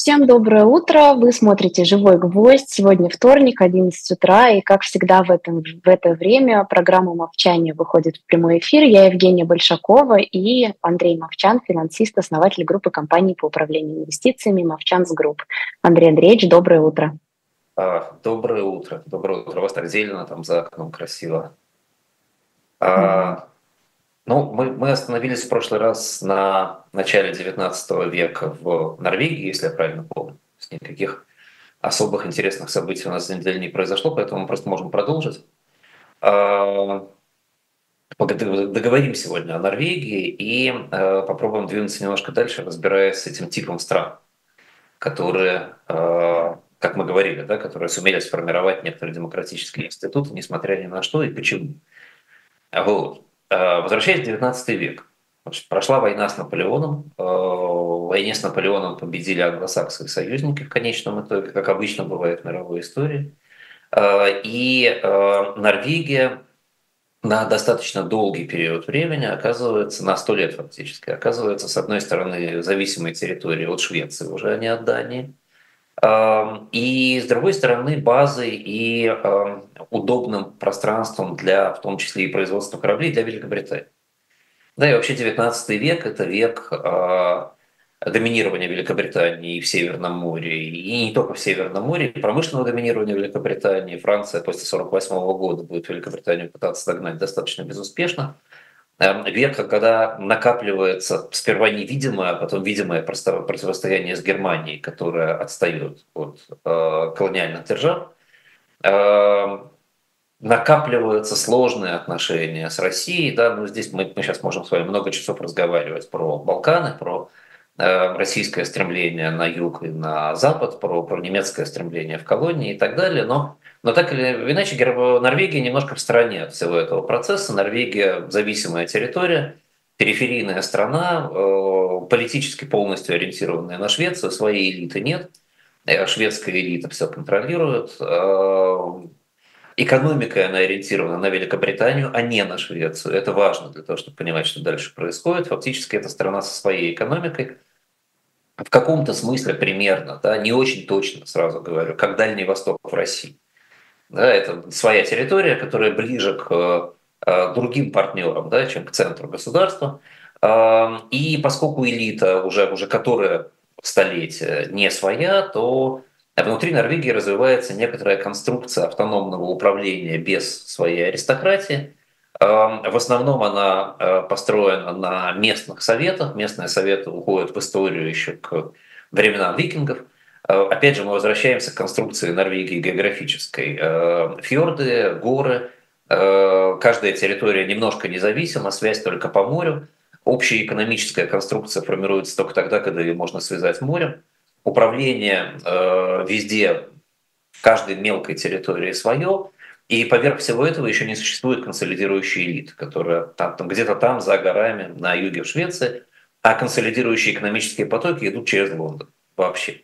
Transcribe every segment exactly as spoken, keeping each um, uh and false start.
Всем доброе утро. Вы смотрите «Живой гвоздь». Сегодня вторник, одиннадцать утра, и, как всегда, в, этом, в это время программа «Мовчание» выходит в прямой эфир. Я Евгения Большакова и Андрей Мовчан, финансист, основатель группы компаний по управлению инвестициями «Мовчанс Групп». Андрей Андреевич, доброе утро. А, доброе утро. Доброе утро. У вас так зелено там за окном, красиво. Мгм. А, ну, мы, мы остановились в прошлый раз на начале девятнадцатого века в Норвегии, если я правильно помню. С никаких особых интересных событий у нас за неделю не произошло, поэтому мы просто можем продолжить. А, пог- договорим сегодня о Норвегии и э, попробуем двинуться немножко дальше, разбираясь с этим типом стран, которые, э, как мы говорили, да, которые сумели сформировать некоторые демократические институты, несмотря ни на что, и почему. А Вот. Э, Возвращаясь в девятнадцатый век, значит, прошла война с Наполеоном. Э, В войне с Наполеоном победили англосаксы и союзники в конечном итоге, как обычно бывает в мировой истории. Э, И э, Норвегия на достаточно долгий период времени оказывается, на сто лет фактически, оказывается, с одной стороны, зависимой территорией от Швеции, уже а не от Дании, Ам, и, с другой стороны, базой и ам, удобным пространством для, в том числе и производства кораблей для Великобритании. Да, и вообще девятнадцатый век — это век а, доминирования Великобритании и в Северном море, и не только в Северном море, и промышленного доминирования Великобритании. Франция после сорок восьмого года будет Великобританию пытаться догнать достаточно безуспешно. Эм, Век, когда накапливается сперва невидимое, а потом видимое просто противостояние с Германией, которая отстает от э, колониальных держав, Э, накапливаются сложные отношения с Россией. Да, ну, здесь мы, мы сейчас можем с вами много часов разговаривать про Балканы, про э, российское стремление на юг и на запад, про, про немецкое стремление в колонии и так далее. Но, но так или иначе, Гер- Норвегия немножко в стороне от всего этого процесса. Норвегия — зависимая территория, периферийная страна, э, политически полностью ориентированная на Швецию, своей элиты нет. Э, Шведская элита все контролирует. Э, Экономикой она ориентирована на Великобританию, а не на Швецию. Это важно для того, чтобы понимать, что дальше происходит. Фактически это страна со своей экономикой. В каком-то смысле примерно, да, не очень точно, сразу говорю, как Дальний Восток в России. Да, это своя территория, которая ближе к э, другим партнерам, да, чем к центру государства. Э, И поскольку элита уже, уже которая столетия не своя, то внутри Норвегии развивается некоторая конструкция автономного управления без своей аристократии. Э, В основном она э, построена на местных советах. Местные советы уходят в историю еще к временам викингов. Э, Опять же, мы возвращаемся к конструкции Норвегии географической. Э, Фьорды, горы, э, каждая территория немножко независима, связь только по морю. Общая экономическая конструкция формируется только тогда, когда ее можно связать морем. Управление э, везде, в каждой мелкой территории свое. И поверх всего этого еще не существует консолидирующей элиты, которая там, там, где-то там, за горами, на юге в Швеции, а консолидирующие экономические потоки идут через Лондон вообще.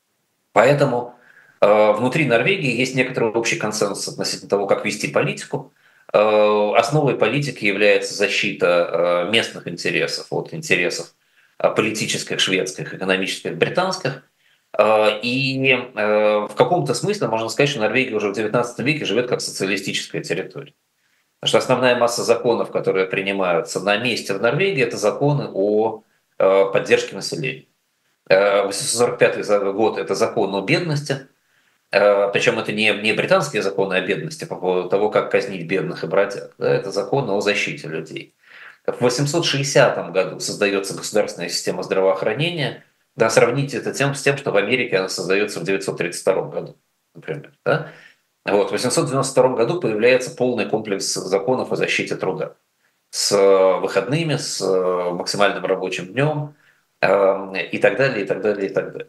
Поэтому э, внутри Норвегии есть некоторый общий консенсус относительно того, как вести политику. Э, основой политики является защита э, местных интересов от интересов э, политических, шведских, экономических, британских. Э, и э, в каком-то смысле можно сказать, что Норвегия уже в девятнадцатом веке живет как социалистическая территория. Потому что основная масса законов, которые принимаются на месте в Норвегии, это законы о э, поддержке населения. Э, восемьсот сорок пятый год — это закон о бедности, э, причем это не, не британские законы о бедности по поводу того, как казнить бедных и бродяг, да, это законы о защите людей. В восемьсот шестидесятом году создается государственная система здравоохранения. Да, сравните это тем, с тем, что в Америке она создается в девятьсот тридцать втором году, например. Да? Вот, в восемьсот девяносто втором году появляется полный комплекс законов о защите труда с э, выходными, с э, максимальным рабочим днем, э, и так далее, и так далее, и так далее.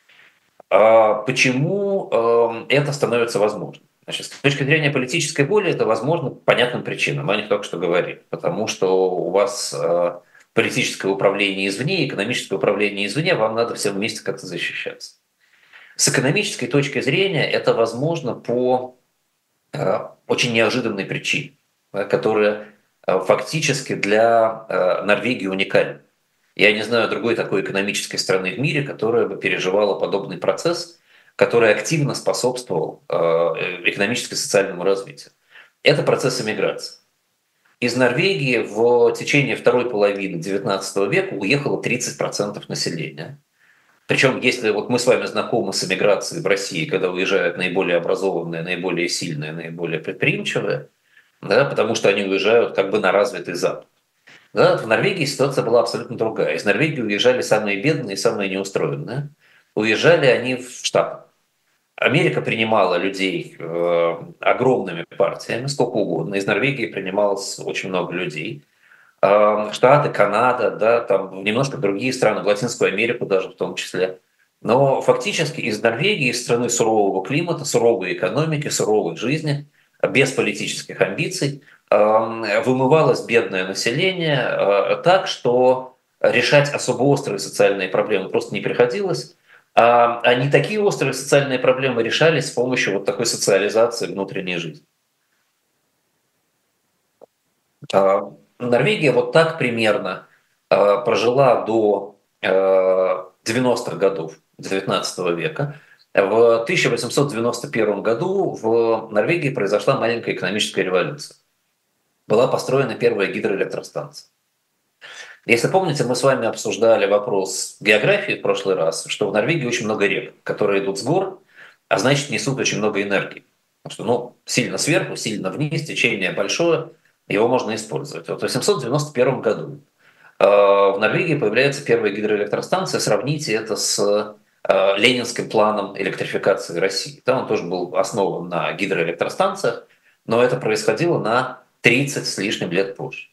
А почему э, это становится возможным? Значит, с точки зрения политической воли это возможно по понятным причинам, мы о них только что говорили. Потому что у вас э, политическое управление извне, экономическое управление извне, вам надо всем вместе как-то защищаться. С экономической точки зрения это возможно по э, очень неожиданной причине, да, которая э, фактически для э, Норвегии уникальна. Я не знаю другой такой экономической страны в мире, которая бы переживала подобный процесс, который активно способствовал э, экономически социальному развитию. Это процесс эмиграции. Из Норвегии в течение второй половины девятнадцатого века уехало тридцать процентов населения. Причем, если вот мы с вами знакомы с эмиграцией в России, когда уезжают наиболее образованные, наиболее сильные, наиболее предприимчивые, да, потому что они уезжают как бы на развитый Запад. Да, в Норвегии ситуация была абсолютно другая. Из Норвегии уезжали самые бедные и самые неустроенные. Уезжали они в Штаты. Америка принимала людей э, огромными партиями, сколько угодно. Из Норвегии принималось очень много людей. Э, Штаты, Канада, да, там немножко другие страны, в Латинскую Америку даже в том числе. Но фактически из Норвегии, из страны сурового климата, суровой экономики, суровой жизни, без политических амбиций, э, вымывалось бедное население э, так, что решать особо острые социальные проблемы просто не приходилось. А, а не такие острые социальные проблемы решались с помощью вот такой социализации внутренней жизни. А, Норвегия вот так примерно а, прожила до а, девяностых годов девятнадцатого века. В тысяча восемьсот девяносто первом году в Норвегии произошла маленькая экономическая революция. Была построена первая гидроэлектростанция. Если помните, мы с вами обсуждали вопрос географии в прошлый раз, что в Норвегии очень много рек, которые идут с гор, а значит несут очень много энергии. Потому что ну, сильно сверху, сильно вниз, течение большое, его можно использовать. Вот в восемьсот девяносто первом году э, в Норвегии появляется первая гидроэлектростанция. Сравните это с э, ленинским планом электрификации России. Там он тоже был основан на гидроэлектростанциях, но это происходило на тридцать с лишним лет позже.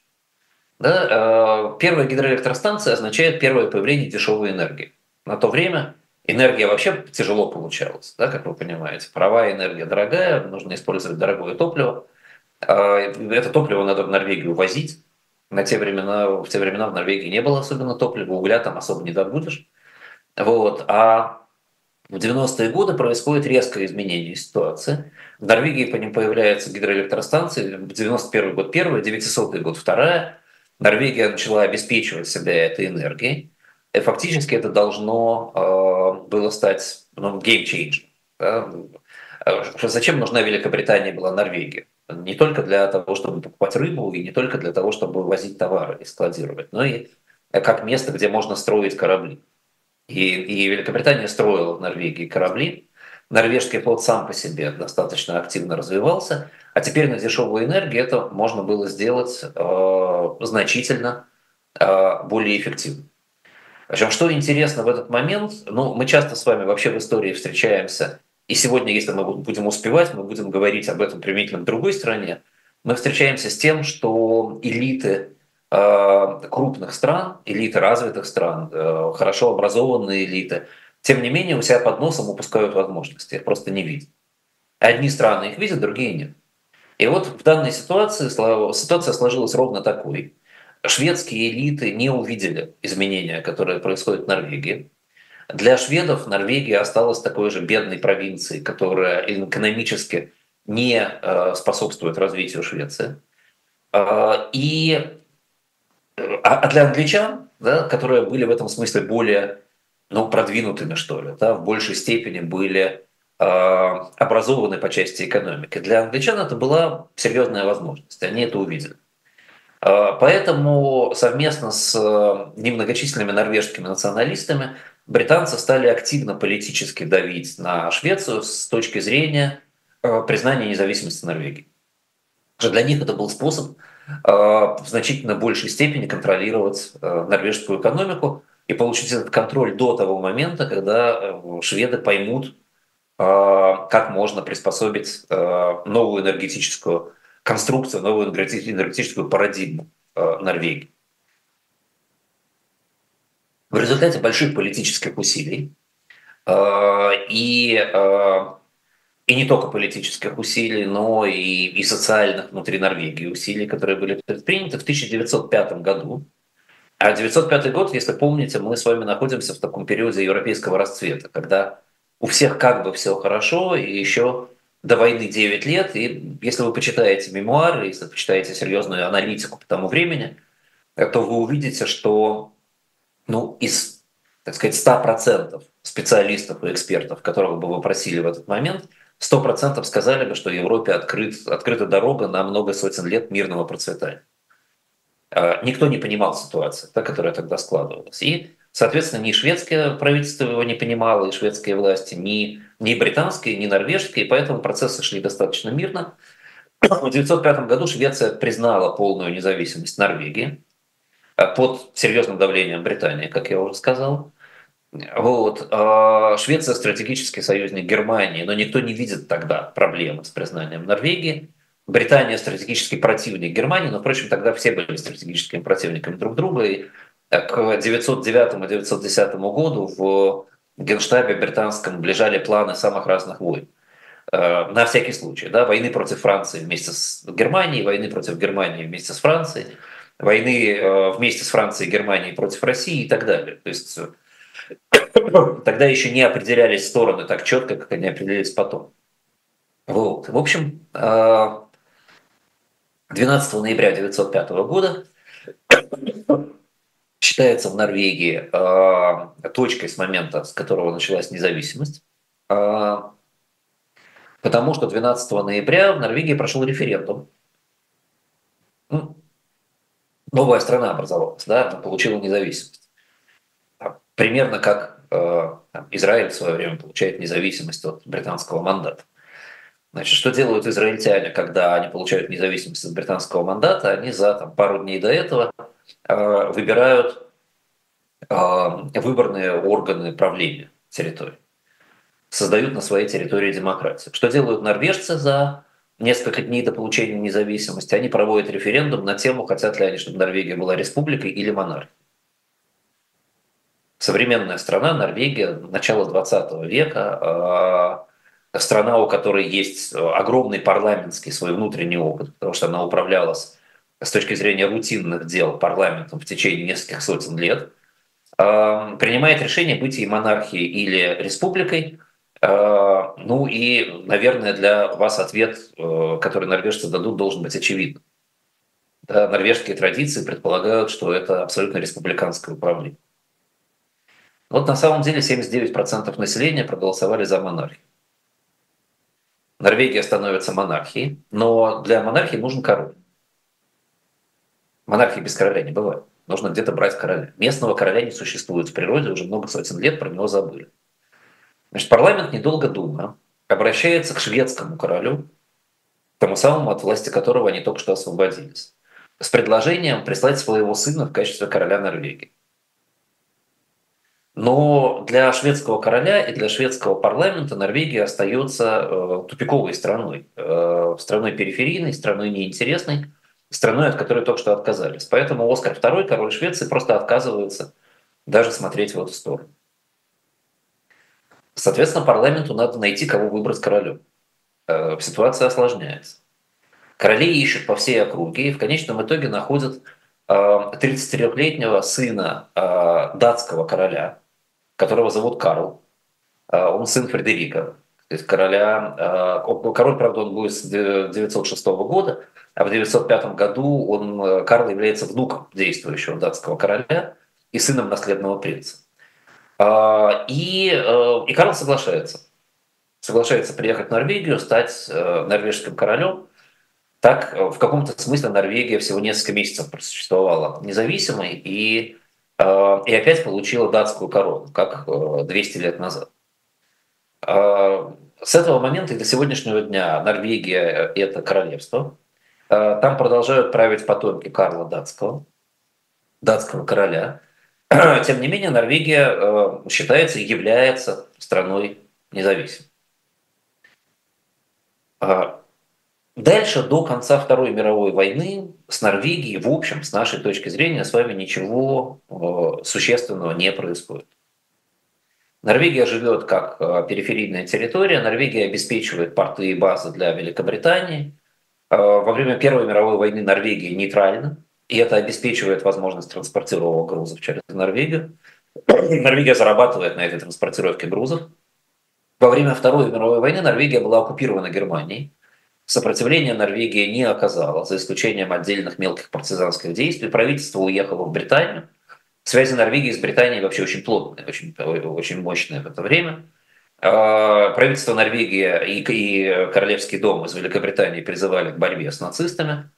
Да, первая гидроэлектростанция означает первое появление дешевой энергии. На то время энергия вообще тяжело получалась, да, как вы понимаете. Паровая энергия дорогая, нужно использовать дорогое топливо. Это топливо надо в Норвегию возить. На те времена, в те времена в Норвегии не было особенно топлива, угля там особо не добудешь. Вот. А в девяностые годы происходит резкое изменение ситуации. В Норвегии по ним появляются гидроэлектростанции. девяносто первый год первая, девятисотый год вторая. Норвегия начала обеспечивать себя этой энергией. И фактически это должно э, было стать ну, game changer. Да? Зачем нужна Великобритания была Норвегия? Не только для того, чтобы покупать рыбу, и не только для того, чтобы возить товары и складировать, но и как место, где можно строить корабли. И, и Великобритания строила в Норвегии корабли. Норвежский флот сам по себе достаточно активно развивался, а теперь на дешевую энергию это можно было сделать э, значительно э, более эффективно. Причем, что интересно в этот момент, ну, мы часто с вами вообще в истории встречаемся, и сегодня, если мы будем успевать, мы будем говорить об этом применительно к другой стране, мы встречаемся с тем, что элиты э, крупных стран, элиты развитых стран, э, хорошо образованные элиты, тем не менее у себя под носом упускают возможности, их просто не видят. Одни страны их видят, другие нет. И вот в данной ситуации ситуация сложилась ровно такой. Шведские элиты не увидели изменения, которые происходят в Норвегии. Для шведов Норвегия осталась такой же бедной провинцией, которая экономически не э, способствует развитию Швеции. Э, и, а для англичан, да, которые были в этом смысле более ну, продвинутыми, что ли, да, в большей степени были э, образованы по части экономики, для англичан это была серьезная возможность, они это увидели. Поэтому совместно с немногочисленными норвежскими националистами британцы стали активно политически давить на Швецию с точки зрения признания независимости Норвегии. Для них это был способ в значительно большей степени контролировать норвежскую экономику и получить этот контроль до того момента, когда шведы поймут, как можно приспособить новую энергетическую конструкцию, новую энергетическую парадигму Норвегии. В результате больших политических усилий и, и не только политических усилий, но и, и социальных внутри Норвегии усилий, которые были предприняты в тысяча девятьсот пятом году. А девятьсот пятый год, если помните, мы с вами находимся в таком периоде европейского расцвета, когда у всех как бы все хорошо, и еще до войны девять лет, и если вы почитаете мемуары, если почитаете серьезную аналитику по тому времени, то вы увидите, что ну, из, так сказать, ста процентов специалистов и экспертов, которых бы вы просили в этот момент, сто процентов сказали бы, что Европе открыт, открыта дорога на много сотен лет мирного процветания. Никто не понимал ситуацию, та, которая тогда складывалась. И, соответственно, ни шведское правительство его не понимало, и шведские власти, ни, ни британские, ни норвежские, и поэтому процессы шли достаточно мирно. В тысяча девятьсот пятом году Швеция признала полную независимость Норвегии под серьезным давлением Британии, как я уже сказал. Вот. Швеция стратегический союзник Германии, но никто не видит тогда проблемы с признанием Норвегии. Британия стратегический противник Германии, но, впрочем, тогда все были стратегическими противниками друг друга. И к девятьсот девятому — девятьсот десятому году в Генштабе британском лежали планы самых разных войн. На всякий случай. Да, войны против Франции вместе с Германией, войны против Германии вместе с Францией, войны вместе с Францией и Германией против России и так далее. То есть тогда еще не определялись стороны так четко, как они определились потом. Вот. В общем, двенадцатого ноября тысяча девятьсот пятого года считается в Норвегии точкой с момента, с которого началась независимость, потому что двенадцатого ноября в Норвегии прошел референдум. Ну, новая страна образовалась, да, она получила независимость. Примерно как там, Израиль в свое время получает независимость от британского мандата. Значит, что делают израильтяне, когда они получают независимость от британского мандата? Они за там, пару дней до этого э, выбирают э, выборные органы правления территории, создают на своей территории демократию. Что делают норвежцы за несколько дней до получения независимости? Они проводят референдум на тему, хотят ли они, чтобы Норвегия была республикой или монархией. Современная страна, Норвегия, начало двадцатого века, э, страна, у которой есть огромный парламентский свой внутренний опыт, потому что она управлялась с точки зрения рутинных дел парламентом в течение нескольких сотен лет, э, принимает решение быть и монархией или республикой. Э, ну и, наверное, для вас ответ, э, который норвежцы дадут, должен быть очевидным. Да, норвежские традиции предполагают, что это абсолютно республиканское управление. Вот на самом деле семьдесят девять процентов населения проголосовали за монархию. Норвегия становится монархией, но для монархии нужен король. Монархии без короля не бывает. Нужно где-то брать короля. Местного короля не существует в природе, уже много сотен лет про него забыли. Значит, парламент, недолго думая, обращается к шведскому королю, тому самому, от власти которого они только что освободились, с предложением прислать своего сына в качестве короля Норвегии. Но для шведского короля и для шведского парламента Норвегия остается э, тупиковой страной, э, страной периферийной, страной неинтересной, страной, от которой только что отказались. Поэтому Оскар второй, король Швеции, просто отказывается даже смотреть в эту сторону. Соответственно, парламенту надо найти, кого выбрать королем. Э, ситуация осложняется. Короли ищут по всей округе и в конечном итоге находят э, тридцатитрёхлетнего сына э, датского короля, которого зовут Карл. Он сын Фредерика, то есть короля. Король, правда, он будет с девятьсот шестого года, а в девятьсот пятом году он, Карл является внуком действующего датского короля и сыном наследного принца. И, и Карл соглашается. Соглашается приехать в Норвегию, стать норвежским королем. Так, в каком-то смысле Норвегия всего несколько месяцев просуществовала независимой и И опять получила датскую корону, как двести лет назад. С этого момента и до сегодняшнего дня Норвегия – это королевство. Там продолжают править потомки Карла Датского, датского короля. Тем не менее, Норвегия считается и является страной независимой. Дальше, до конца Второй мировой войны, с Норвегией, в общем, с нашей точки зрения, с вами ничего э, существенного не происходит. Норвегия живет как э, периферийная территория, Норвегия обеспечивает порты и базы для Великобритании. Э, во время Первой мировой войны Норвегия нейтральна, и это обеспечивает возможность транспортировок грузов через Норвегию. Норвегия зарабатывает на этой транспортировке грузов. Во время Второй мировой войны Норвегия была оккупирована Германией. Сопротивления Норвегия не оказала, за исключением отдельных мелких партизанских действий. Правительство уехало в Британию. Связи Норвегии с Британией вообще очень плотные, очень, очень мощные в это время. Правительство Норвегии и, и Королевский дом из Великобритании призывали к борьбе с нацистами.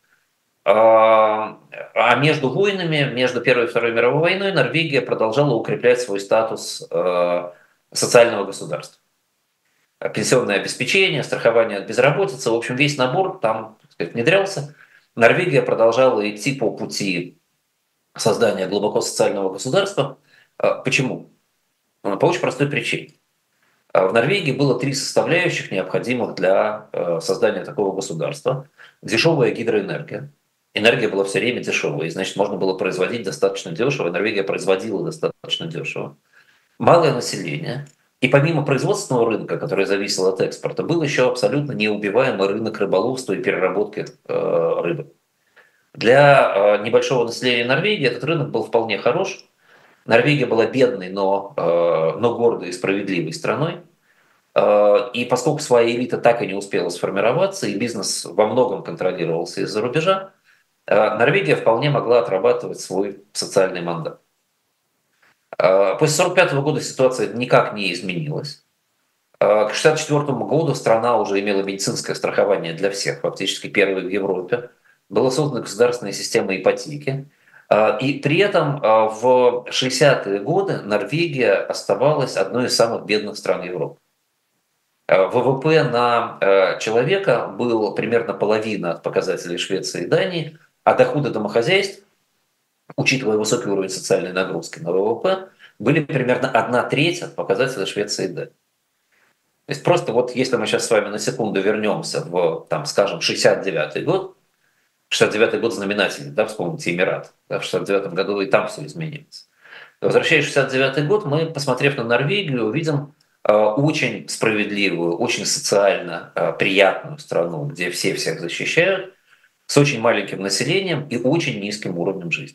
А между войнами, между Первой и Второй мировой войной, Норвегия продолжала укреплять свой статус социального государства. Пенсионное обеспечение, страхование от безработицы, в общем, весь набор там, так сказать, внедрялся. Норвегия продолжала идти по пути создания глубоко социального государства. Почему? По очень простой причине. В Норвегии было три составляющих, необходимых для создания такого государства. Дешевая гидроэнергия. Энергия была все время дешевой, и, значит, можно было производить достаточно дешево. Норвегия производила достаточно дешево. Малое население. И помимо производственного рынка, который зависел от экспорта, был еще абсолютно неубиваемый рынок рыболовства и переработки э, рыбы. Для э, небольшого населения Норвегии этот рынок был вполне хорош. Норвегия была бедной, но, э, но гордой и справедливой страной. Э, и поскольку своя элита так и не успела сформироваться, и бизнес во многом контролировался из-за рубежа, э, Норвегия вполне могла отрабатывать свой социальный мандат. Э, после сорок пятого года ситуация никак не изменилась. Э, к шестьдесят четвёртому году страна уже имела медицинское страхование для всех, фактически первой в Европе. Была создана государственная система ипотеки. И при этом в шестидесятые годы Норвегия оставалась одной из самых бедных стран Европы. ВВП на человека был примерно половина от показателей Швеции и Дании, а доходы домохозяйств, учитывая высокий уровень социальной нагрузки на ВВП, были примерно одна треть от показателей Швеции и Дании. То есть просто вот если мы сейчас с вами на секунду вернемся в, там, скажем, шестьдесят девятый год, шестьдесят девятый год знаменательный, да, вспомните Эмират. Да, в шестьдесят девятом году и там все изменилось. Возвращаясь в шестьдесят девятый год, мы, посмотрев на Норвегию, увидим э, очень справедливую, очень социально э, приятную страну, где все всех защищают, с очень маленьким населением и очень низким уровнем жизни.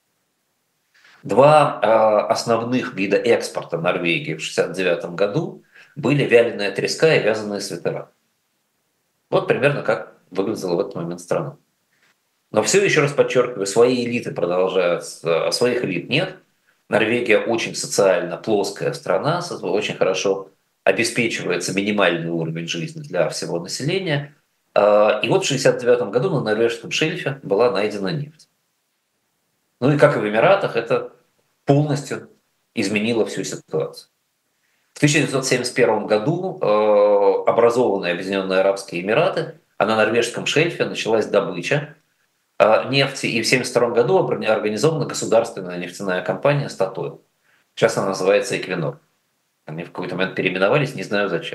Два э, основных вида экспорта Норвегии в шестьдесят девятом году были вяленая треска и вязаные свитера. Вот примерно как выглядела в этот момент страна. Но все еще раз подчеркиваю, свои элиты продолжают, а своих элит нет. Норвегия очень социально плоская страна, очень хорошо обеспечивается минимальный уровень жизни для всего населения. И вот в шестьдесят девятом году на норвежском шельфе была найдена нефть. Ну и как и в Эмиратах, это полностью изменило всю ситуацию. В тысяча девятьсот семьдесят первом году образованные Объединенные Арабские Эмираты, а на норвежском шельфе началась добыча нефти, и в тысяча девятьсот семьдесят втором году организована государственная нефтяная компания «Статойл». Сейчас она называется «Эквинор». Они в какой-то момент переименовались, не знаю зачем.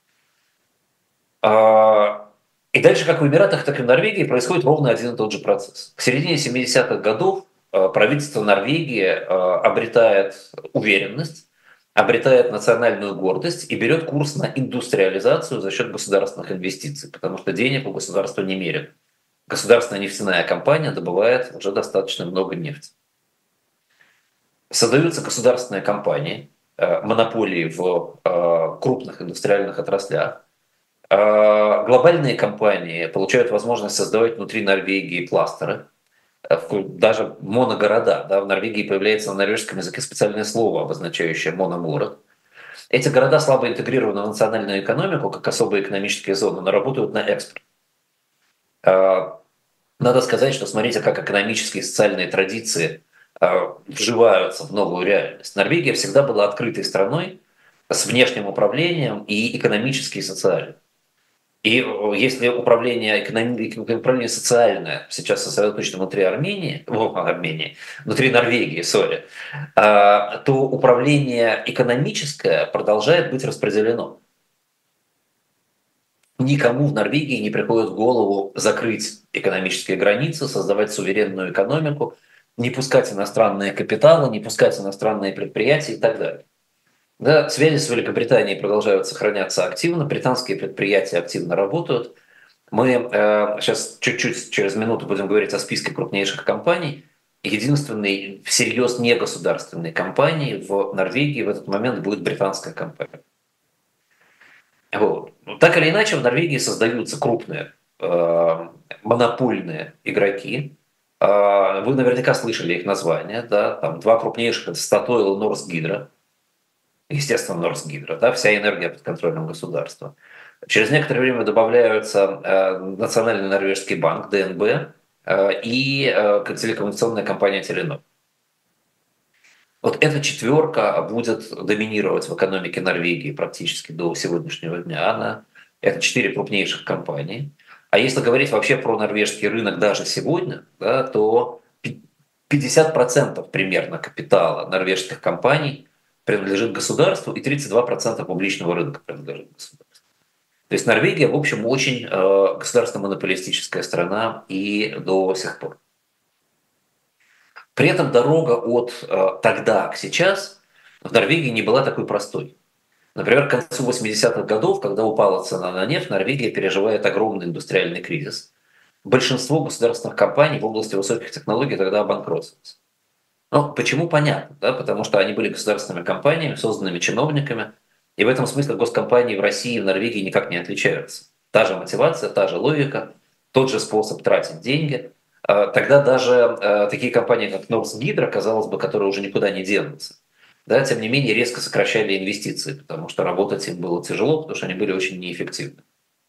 И дальше, как в Эмиратах, так и в Норвегии, происходит ровно один и тот же процесс. К середине семидесятых годов правительство Норвегии обретает уверенность, обретает национальную гордость и берет курс на индустриализацию за счет государственных инвестиций, потому что денег у государства немерено. Государственная нефтяная компания добывает уже достаточно много нефти. Создаются государственные компании, монополии в крупных индустриальных отраслях. Глобальные компании получают возможность создавать внутри Норвегии кластеры, даже моногорода. Да, в Норвегии появляется на норвежском языке специальное слово, обозначающее мономород. Эти города слабо интегрированы в национальную экономику, как особые экономические зоны, но работают на экспорт. Надо сказать, что смотрите, как экономические и социальные традиции вживаются в новую реальность. Норвегия всегда была открытой страной с внешним управлением и экономически, и социально. И если управление, экономи... управление социальное сейчас сосредоточено внутри Армении, о, Армении, внутри Норвегии, сори, то управление экономическое продолжает быть распределено. Никому в Норвегии не приходит в голову закрыть экономические границы, создавать суверенную экономику, не пускать иностранные капиталы, не пускать иностранные предприятия и так далее. Да, связи с Великобританией продолжают сохраняться активно, британские предприятия активно работают. Мы э, сейчас чуть-чуть через минуту будем говорить о списке крупнейших компаний. Единственной всерьез негосударственной компанией в Норвегии в этот момент будет британская компания. Вот. Так или иначе, в Норвегии создаются крупные э, монопольные игроки, Вы наверняка слышали их названия, да, там два крупнейших — это Statoil и Norsk Hydro, естественно, Norsk Hydro, да, вся энергия под контролем государства. Через некоторое время добавляются э, Национальный норвежский банк, Д Н Б, э, и э, телекоммуникационная компания Telenor. Вот эта четверка будет доминировать в экономике Норвегии практически до сегодняшнего дня. Она, это четыре крупнейших компании. А если говорить вообще про норвежский рынок даже сегодня, да, то пятьдесят процентов примерно капитала норвежских компаний принадлежит государству, и тридцать два процента публичного рынка принадлежит государству. То есть Норвегия, в общем, очень э, государственно-монополистическая страна и до сих пор. При этом дорога от э, тогда к сейчас в Норвегии не была такой простой. Например, к концу восьмидесятых годов, когда упала цена на нефть, Норвегия переживает огромный индустриальный кризис. Большинство государственных компаний в области высоких технологий тогда обанкротилось. Ну, почему? Понятно, да? Потому что они были государственными компаниями, созданными чиновниками, и в этом смысле госкомпании в России и в Норвегии никак не отличаются. Та же мотивация, та же логика, тот же способ тратить деньги. Тогда даже такие компании, как Norsk Hydro, казалось бы, которые уже никуда не денутся, да, тем не менее резко сокращали инвестиции, потому что работать им было тяжело, потому что они были очень неэффективны.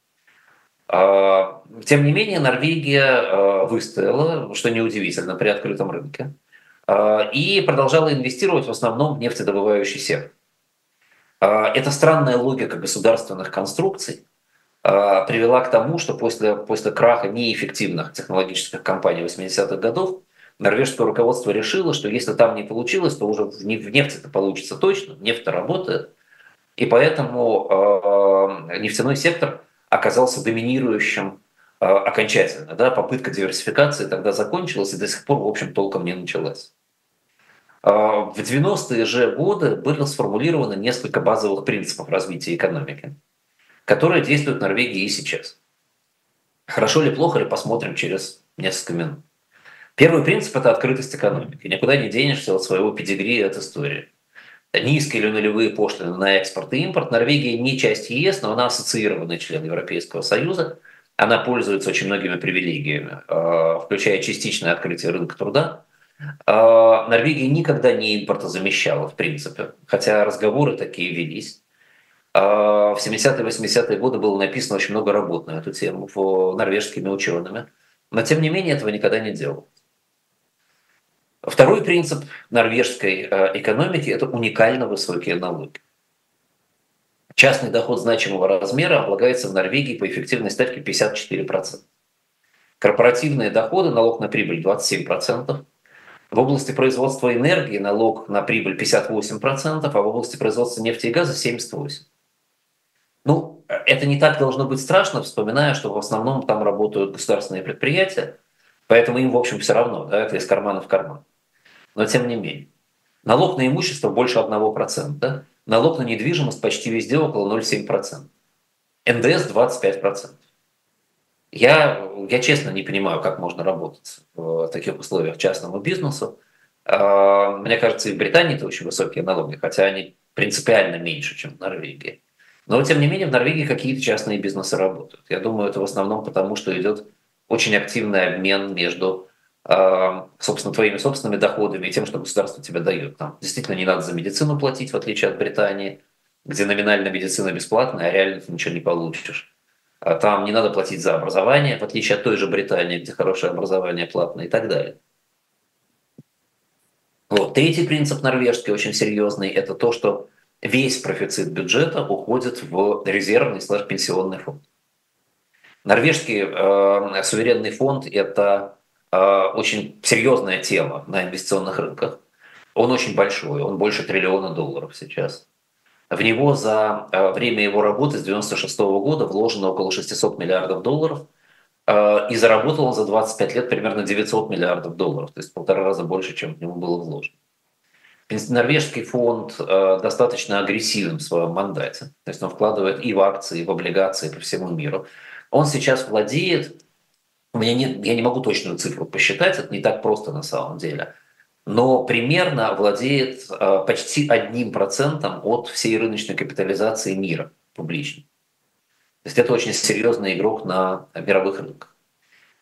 Тем не менее, Норвегия выстояла, что неудивительно, при открытом рынке, и продолжала инвестировать в основном в нефтедобывающий сектор. Эта странная логика государственных конструкций привела к тому, что после, после краха неэффективных технологических компаний восьмидесятых годов норвежское руководство решило, что если там не получилось, то уже в нефти-то получится точно, нефть-то работает. И поэтому нефтяной сектор оказался доминирующим окончательно. Да? Попытка диверсификации тогда закончилась и до сих пор, в общем, толком не началась. В девяностые же годы были сформулированы несколько базовых принципов развития экономики, которые действуют в Норвегии и сейчас. Хорошо ли, плохо ли, посмотрим через несколько минут. Первый принцип – это открытость экономики. Никуда не денешься от своего педигри и от истории. Низкие или нулевые пошлины на экспорт и импорт. Норвегия не часть Е С, но она ассоциированный член Европейского Союза. Она пользуется очень многими привилегиями, включая частичное открытие рынка труда. Норвегия никогда не импортозамещала, в принципе, хотя разговоры такие велись. В семидесятые и восьмидесятые годы было написано очень много работ на эту тему норвежскими учеными, но тем не менее этого никогда не делал. Второй принцип норвежской экономики – это уникально высокие налоги. Частный доход значимого размера облагается в Норвегии по эффективной ставке пятьдесят четыре процента. Корпоративные доходы, налог на прибыль двадцать семь процентов. В области производства энергии налог на прибыль пятьдесят восемь процентов, а в области производства нефти и газа семьдесят восемь процентов. Ну, это не так должно быть страшно, вспоминая, что в основном там работают государственные предприятия, поэтому им, в общем, все равно, да, это из кармана в карман. Но тем не менее. Налог на имущество больше одного процента, налог на недвижимость почти везде около ноль целых семь десятых процента, Н Д С двадцать пять процентов. Я, я честно не понимаю, как можно работать в таких условиях частному бизнесу. Мне кажется, и в Британии это очень высокие налоги, хотя они принципиально меньше, чем в Норвегии. Но, тем не менее, в Норвегии какие-то частные бизнесы работают. Я думаю, это в основном потому, что идет очень активный обмен между, собственно, твоими собственными доходами и тем, что государство тебе дает. Там действительно не надо за медицину платить, в отличие от Британии, где номинально медицина бесплатная, а реально ты ничего не получишь. Там не надо платить за образование, в отличие от той же Британии, где хорошее образование платное и так далее. Вот. Третий принцип норвежский, очень серьезный, это то, что весь профицит бюджета уходит в резервный слэш-пенсионный фонд. Норвежский э, суверенный фонд – это э, очень серьезная тема на инвестиционных рынках. Он очень большой, он больше триллиона долларов сейчас. В него за э, время его работы с девяносто шестого года вложено около шестьсот миллиардов долларов, э, и заработал он за двадцать пять лет примерно девятьсот миллиардов долларов, то есть в полтора раза больше, чем в него было вложено. Норвежский фонд э, достаточно агрессивен в своем мандате. То есть он вкладывает и в акции, и в облигации по всему миру. Он сейчас владеет, у меня нет, я не могу точную цифру посчитать, это не так просто на самом деле, но примерно владеет э, почти одним процентом от всей рыночной капитализации мира публичной. То есть это очень серьезный игрок на мировых рынках.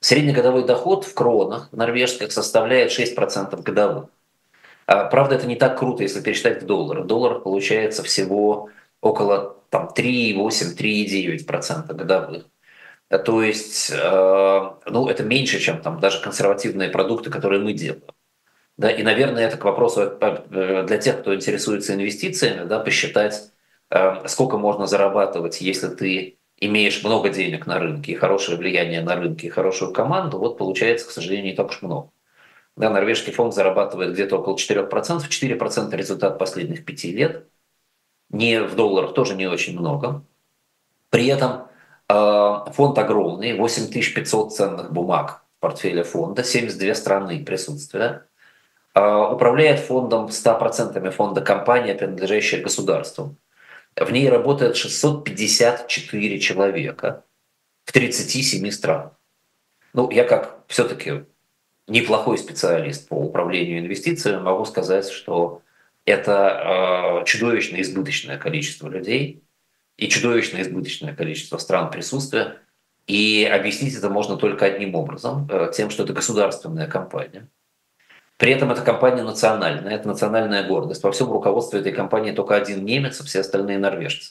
Среднегодовой доход в кронах норвежских составляет шесть процентов годовых. А, правда, это не так круто, если пересчитать в доллары. В долларах получается всего около там, три целых восемь - три целых девять десятых процента годовых. А, То есть, э, ну, это меньше, чем там даже консервативные продукты, которые мы делаем. Да, и, наверное, это к вопросу э, для тех, кто интересуется инвестициями, да, посчитать, э, сколько можно зарабатывать, если ты имеешь много денег на рынке, и хорошее влияние на рынке, и хорошую команду, вот получается, к сожалению, не так уж много. Да, норвежский фонд зарабатывает где-то около четыре процента, четыре процента результат последних пяти лет, не в долларах, тоже не очень много. При этом э, фонд огромный, восемь тысяч пятьсот ценных бумаг в портфеле фонда, семьдесят две страны присутствия. Э, управляет фондом ста процентами фонда компания, принадлежащая государству. В ней работает шестьсот пятьдесят четыре человека в тридцати семи странах. Ну, я как все-таки неплохой специалист по управлению инвестициями, могу сказать, что это э, чудовищно избыточное количество людей и чудовищно избыточное количество стран присутствия. И объяснить это можно только одним образом, э, тем, что это государственная компания. При этом эта компания национальная, это национальная гордость. Во всем руководстве этой компании только один немец, а все остальные норвежцы.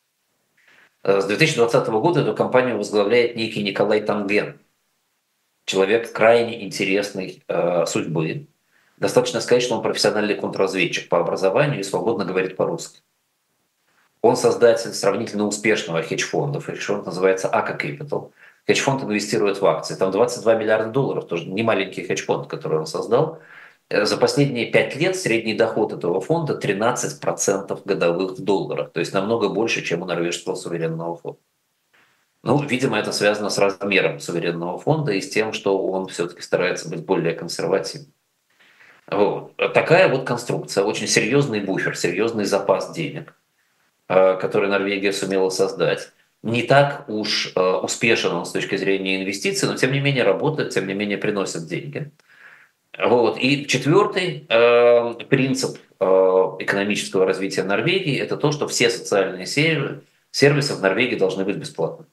Э, С две тысячи двадцатого года эту компанию возглавляет некий Николай Танген, человек крайне интересной э, судьбы. Достаточно сказать, что он профессиональный контрразведчик по образованию и свободно говорит по-русски. Он создатель сравнительно успешного хедж-фонда. Хедж-фонд называется Aca Capital. Хедж-фонд инвестирует в акции. Там двадцать два миллиарда долларов, тоже не маленький хедж-фонд, который он создал. Э, За последние пять лет средний доход этого фонда тринадцать процентов годовых в долларах. То есть намного больше, чем у норвежского суверенного фонда. Ну, видимо, это связано с размером суверенного фонда и с тем, что он все-таки старается быть более консервативным. Вот. Такая вот конструкция, очень серьезный буфер, серьезный запас денег, э, который Норвегия сумела создать. Не так уж э, успешен он с точки зрения инвестиций, но тем не менее работает, тем не менее приносит деньги. Вот. И четвертый э, принцип э, экономического развития Норвегии – это то, что все социальные сервисы, сервисы в Норвегии должны быть бесплатными.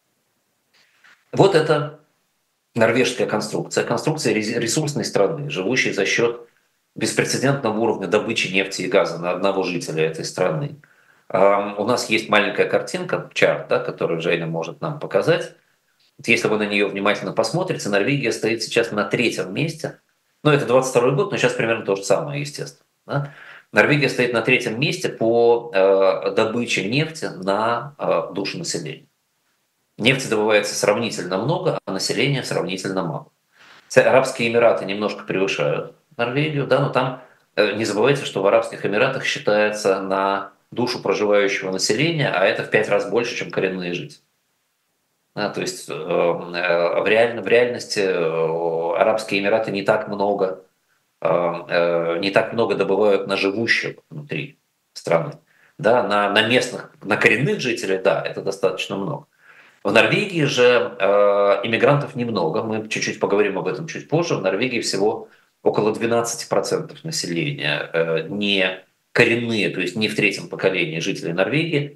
Вот это норвежская конструкция, конструкция ресурсной страны, живущей за счет беспрецедентного уровня добычи нефти и газа на одного жителя этой страны. А, У нас есть маленькая картинка, чарт, да, которую Женя может нам показать. Вот если вы на нее внимательно посмотрите, Норвегия стоит сейчас на третьем месте. Ну, это двадцать второй год, но сейчас примерно то же самое, естественно. Да? Норвегия стоит на третьем месте по э, добыче нефти на э, душу населения. Нефти добывается сравнительно много, а населения сравнительно мало. Арабские Эмираты немножко превышают Норвегию, да, но там э, не забывайте, что в Арабских Эмиратах считается на душу проживающего населения, а это в пять раз больше, чем коренные жители. Да, то есть э, э, в, реаль, в реальности э, Арабские Эмираты не так много, э, э, не так много добывают на живущих внутри страны. Да, на, на местных, на коренных жителей, да, это достаточно много. В Норвегии же э, иммигрантов немного, мы чуть-чуть поговорим об этом чуть позже. В Норвегии всего около двенадцать процентов населения э, не коренные, то есть не в третьем поколении жителей Норвегии,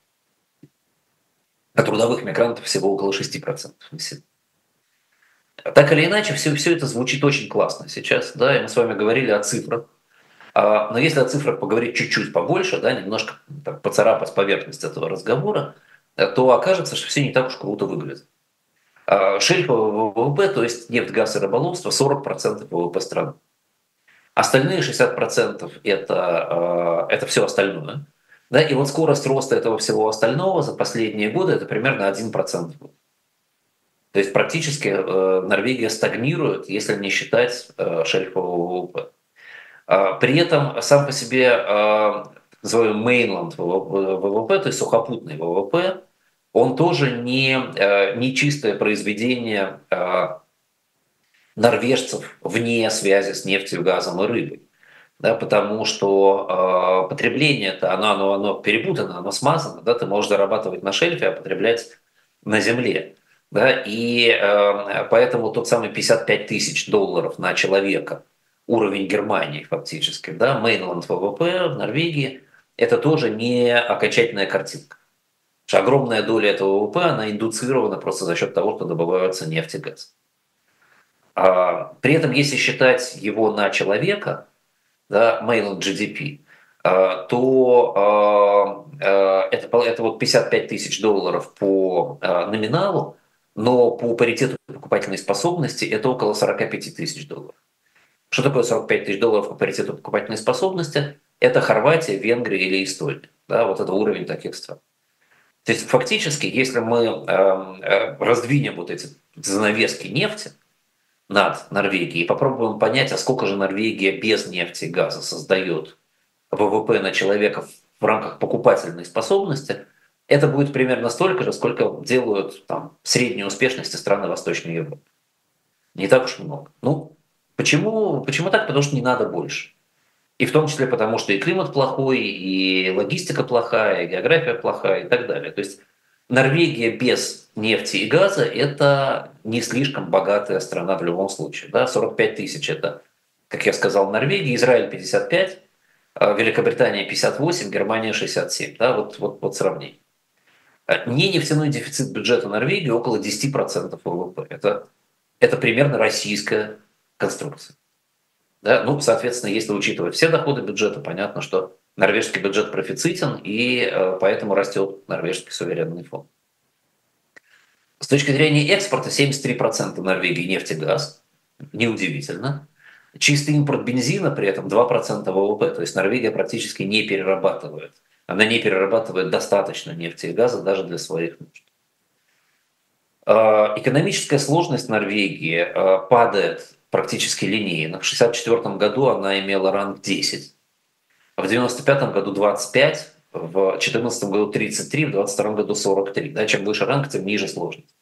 а трудовых мигрантов всего около шесть процентов населения. Так или иначе, все, все это звучит очень классно сейчас, да, и мы с вами говорили о цифрах. А, но если о цифрах поговорить чуть-чуть побольше, да, немножко так, поцарапать поверхность этого разговора, то окажется, что все не так уж круто выглядит. Шельфовый ВВП, то есть нефть, газ и рыболовство, сорок процентов ВВП страны. Остальные шестьдесят процентов это, это все остальное. Да, и вот скорость роста этого всего остального за последние годы это примерно один процент. То есть практически Норвегия стагнирует, если не считать шельфового ВВП. При этом сам по себе называемый mainland ВВП, то есть сухопутный ВВП, он тоже не, не чистое произведение норвежцев вне связи с нефтью, газом и рыбой. Да, потому что потребление-то, оно, оно, оно перепутано, оно смазано. Да, ты можешь зарабатывать на шельфе, а потреблять на земле. Да, и поэтому тот самый пятьдесят пять тысяч долларов на человека, уровень Германии фактически, да, mainland ВВП в Норвегии, это тоже не окончательная картинка. Потому что огромная доля этого ВВП, она индуцирована просто за счет того, что добываются нефть и газ. А, при этом, если считать его на человека, да, mainland джи ди пи, а, то а, а, это, по- это вот пятьдесят пять тысяч долларов по а, номиналу, но по паритету покупательной способности это около сорок пять тысяч долларов. Что такое сорок пять тысяч долларов по паритету покупательной способности? Это Хорватия, Венгрия или Эстония. Да, вот это уровень таких стран. То есть фактически, если мы э, э, раздвинем вот эти занавески нефти над Норвегией и попробуем понять, а сколько же Норвегия без нефти и газа создает вэ вэ пэ на человека в рамках покупательной способности, это будет примерно столько же, сколько делают там, средней успешности страны Восточной Европы. Не так уж много. Ну, почему, почему так? Потому что не надо больше. И в том числе потому, что и климат плохой, и логистика плохая, и география плохая, и так далее. То есть Норвегия без нефти и газа – это не слишком богатая страна в любом случае. Да? сорок пять тысяч – это, как я сказал, Норвегия, Израиль пятьдесят пять, а Великобритания пятьдесят восемь, Германия шестьдесят семь. Да? Вот, вот, вот сравнение. Не нефтяной дефицит бюджета Норвегии около десять процентов вэ вэ пэ. Это, это примерно российская конструкция. Да? Ну, соответственно, если учитывать все доходы бюджета, понятно, что норвежский бюджет профицитен, и э, поэтому растет норвежский суверенный фонд. С точки зрения экспорта семьдесят три процента Норвегии нефть и газ. Неудивительно. Чистый импорт бензина при этом два процента вэ вэ пэ, то есть Норвегия практически не перерабатывает. Она не перерабатывает достаточно нефти и газа даже для своих нужд. Экономическая сложность Норвегии э, падает практически линейно. В шестьдесят четвёртом году она имела ранг десять, в девяносто пятом году двадцать пять, в две тысячи четырнадцатом году тридцать три, в две тысячи двадцать втором году сорок три. Да, чем выше ранг, тем ниже сложность.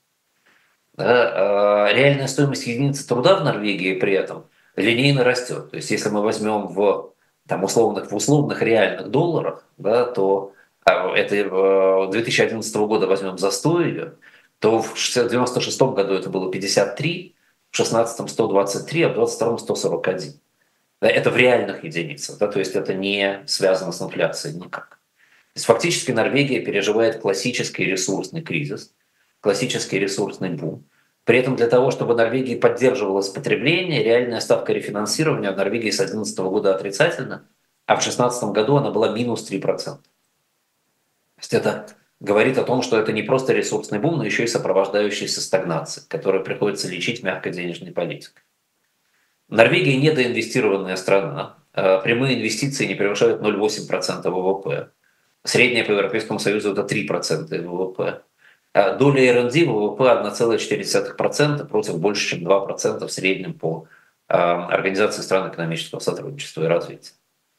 Да, э, реальная стоимость единицы труда в Норвегии при этом линейно растет. То есть если мы возьмем в, там, условных, в условных реальных долларах, да, то а, это э, две тысячи одиннадцатого года возьмем застой ее, то в девяносто шестом году это было пятьдесят три, в шестнадцатом сто двадцать три, а в двадцать втором сто сорок один. Да, это в реальных единицах, да, то есть это не связано с инфляцией никак. То есть фактически Норвегия переживает классический ресурсный кризис, классический ресурсный бум. При этом для того, чтобы Норвегия поддерживалось потребление, реальная ставка рефинансирования в Норвегии с две тысячи одиннадцатого года отрицательна, а в две тысячи шестнадцатом году она была минус три процента. То есть это говорит о том, что это не просто ресурсный бум, но еще и сопровождающаяся стагнация, которую приходится лечить мягкой денежной политикой. Норвегия недоинвестированная страна. Прямые инвестиции не превышают ноль целых восемь десятых процента вэ вэ пэ. Средняя по Европейскому Союзу это три процента вэ вэ пэ. Доля эр энд ди в вэ вэ пэ одна целая четыре десятых процента против больше, чем два процента в среднем по Организации стран экономического сотрудничества и развития.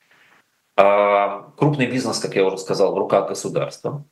Крупный бизнес, как я уже сказал, в руках государства.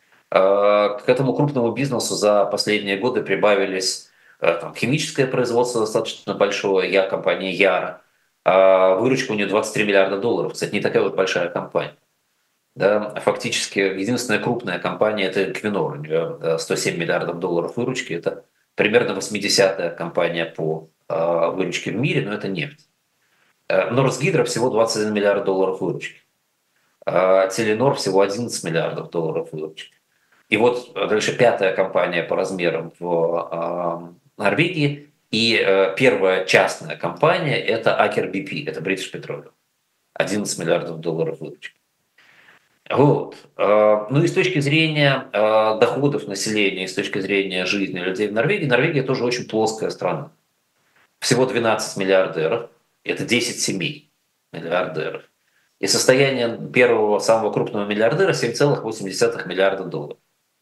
К этому крупному бизнесу за последние годы прибавились там, химическое производство достаточно большое, я компания Яра. Выручка у нее двадцать три миллиарда долларов. Кстати, не такая вот большая компания. Да, фактически единственная крупная компания – это Equinor, у нее сто семь миллиардов долларов выручки, это примерно восьмидесятая компания по э, выручке в мире, но это нефть. Норсгидро всего двадцать один миллиард долларов выручки, Теленор всего одиннадцать миллиардов долларов выручки. И вот дальше пятая компания по размерам в э, Норвегии, и э, первая частная компания – это Aker би пи, это British Petroleum, одиннадцать миллиардов долларов выручки. Вот. Ну и с точки зрения доходов населения, и с точки зрения жизни людей в Норвегии, Норвегия тоже очень плоская страна. Всего двенадцать миллиардеров, это десять семей миллиардеров. И состояние первого самого крупного миллиардера семь целых восемь десятых миллиарда долларов.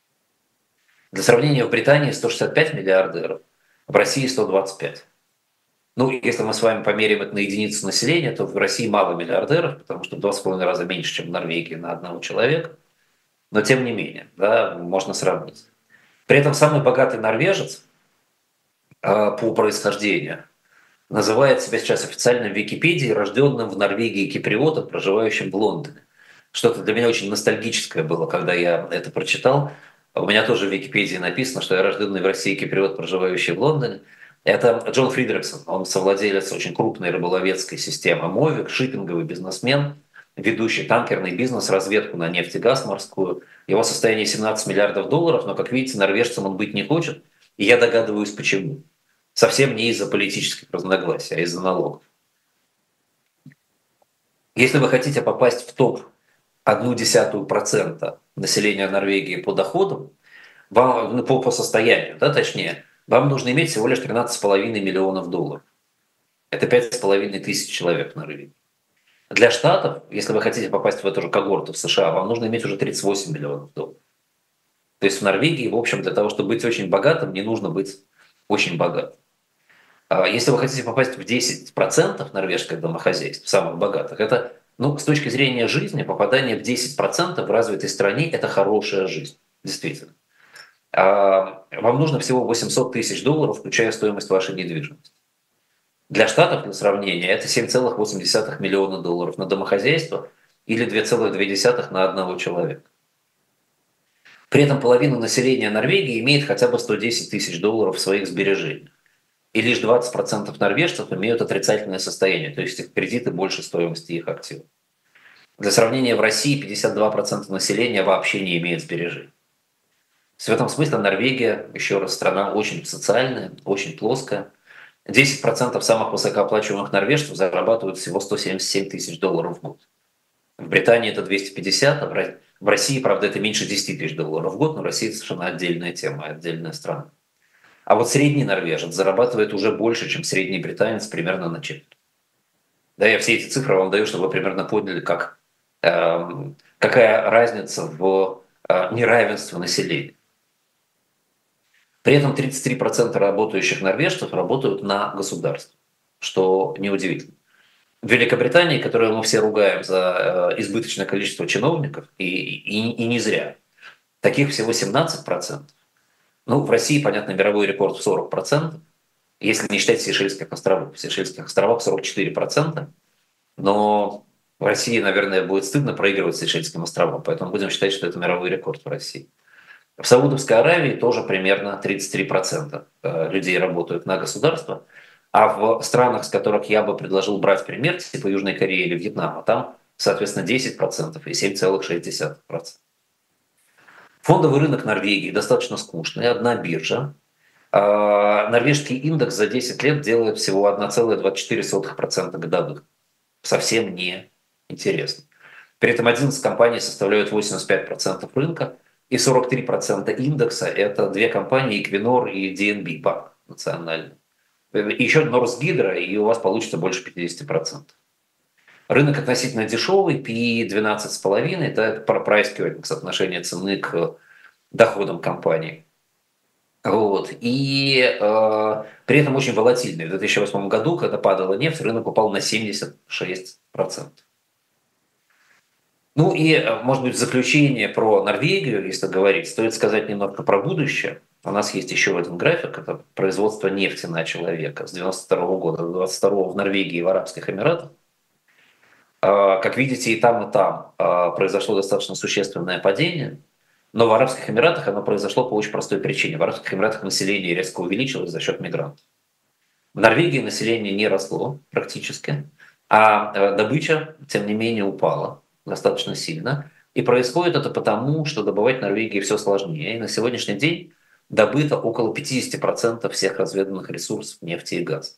Для сравнения, в Британии сто шестьдесят пять миллиардеров, в России сто двадцать пять. Ну, если мы с вами померяем это на единицу населения, то в России мало миллиардеров, потому что в два с половиной раза меньше, чем в Норвегии на одного человека. Но тем не менее, да, можно сравнить. При этом самый богатый норвежец э, по происхождению называет себя сейчас официально в Википедии рожденным в Норвегии киприотом, проживающим в Лондоне. Что-то для меня очень ностальгическое было, когда я это прочитал. У меня тоже в Википедии написано, что я рожденный в России киприот, проживающий в Лондоне. Это Джон Фридриксон, он совладелец очень крупной рыболовецкой системы Мовик, шиппинговый бизнесмен, ведущий танкерный бизнес, разведку на нефть и газ морскую. Его состояние семнадцать миллиардов долларов, но, как видите, норвежцем он быть не хочет, и я догадываюсь, почему. Совсем не из-за политических разногласий, а из-за налогов. Если вы хотите попасть в топ одну десятую процента населения Норвегии по доходам, вам, ну, по, по состоянию, да, точнее, вам нужно иметь всего лишь тринадцать с половиной миллионов долларов. Это пять с половиной тысяч человек в Норвегии. Для Штатов, если вы хотите попасть в эту же когорту в США, вам нужно иметь уже тридцать восемь миллионов долларов. То есть в Норвегии, в общем, для того, чтобы быть очень богатым, не нужно быть очень богатым. А если вы хотите попасть в десять процентов норвежских домохозяйств, самых богатых, это, ну, с точки зрения жизни, попадание в десять процентов в развитой стране – это хорошая жизнь, действительно. А вам нужно всего восемьсот тысяч долларов, включая стоимость вашей недвижимости. Для Штатов, для сравнения, это семь целых восемь десятых миллиона долларов на домохозяйство или две целых две десятых на одного человека. При этом половина населения Норвегии имеет хотя бы сто десять тысяч долларов в своих сбережениях. И лишь двадцать процентов норвежцев имеют отрицательное состояние, то есть их кредиты больше стоимости их активов. Для сравнения, в России пятьдесят два процента населения вообще не имеет сбережений. В этом смысле Норвегия, еще раз, страна очень социальная, очень плоская. десять процентов самых высокооплачиваемых норвежцев зарабатывают всего сто семьдесят семь тысяч долларов в год. В Британии это двести пятьдесят, а в России, правда, это меньше десять тысяч долларов в год, но Россия совершенно отдельная тема, отдельная страна. А вот средний норвежец зарабатывает уже больше, чем средний британец, примерно на четверть. Да, я все эти цифры вам даю, чтобы вы примерно поняли, как, э, какая разница в э, неравенстве населения. При этом тридцать три процента работающих норвежцев работают на государство, что неудивительно. В Великобритании, которую мы все ругаем за э, избыточное количество чиновников, и, и, и не зря, таких всего семнадцать процентов. Ну, в России, понятно, мировой рекорд в сорок процентов, если не считать Сейшельских островов. В Сейшельских островах сорок четыре процента, но в России, наверное, будет стыдно проигрывать Сейшельским островам, поэтому будем считать, что это мировой рекорд в России. В Саудовской Аравии тоже примерно тридцать три процента людей работают на государство, а в странах, с которых я бы предложил брать пример, типа Южной Кореи или Вьетнама, там, соответственно, десять процентов и семь целых шесть десятых процента. Фондовый рынок Норвегии достаточно скучный, одна биржа. Норвежский индекс за десять лет делает всего одна целая двадцать четыре сотых процента годовых. Совсем не интересно. При этом одиннадцать компаний составляют восемьдесят пять процентов рынка, и сорок три процента индекса – это две компании, Equinor и ди эн би банк национальный. И еще Norsk-Hydro, и у вас получится больше пятьдесят процентов. Рынок относительно дешевый, пи и двенадцать с половиной, это price earnings, соотношение цены к доходам компании. Вот. И э, при этом очень волатильный. В две тысячи восьмом году, когда падала нефть, рынок упал на семьдесят шесть процентов. Ну и, может быть, в заключение про Норвегию, если говорить, стоит сказать немного про будущее. У нас есть еще один график, это производство нефти на человека с девяносто второго года до двадцать второго в Норвегии и в Арабских Эмиратах. Как видите, и там, и там произошло достаточно существенное падение, но в Арабских Эмиратах оно произошло по очень простой причине. В Арабских Эмиратах население резко увеличилось за счет мигрантов. В Норвегии население не росло практически, а добыча, тем не менее, упала достаточно сильно. И происходит это потому, что добывать в Норвегии все сложнее. И на сегодняшний день добыто около пятьдесят процентов всех разведанных ресурсов нефти и газа.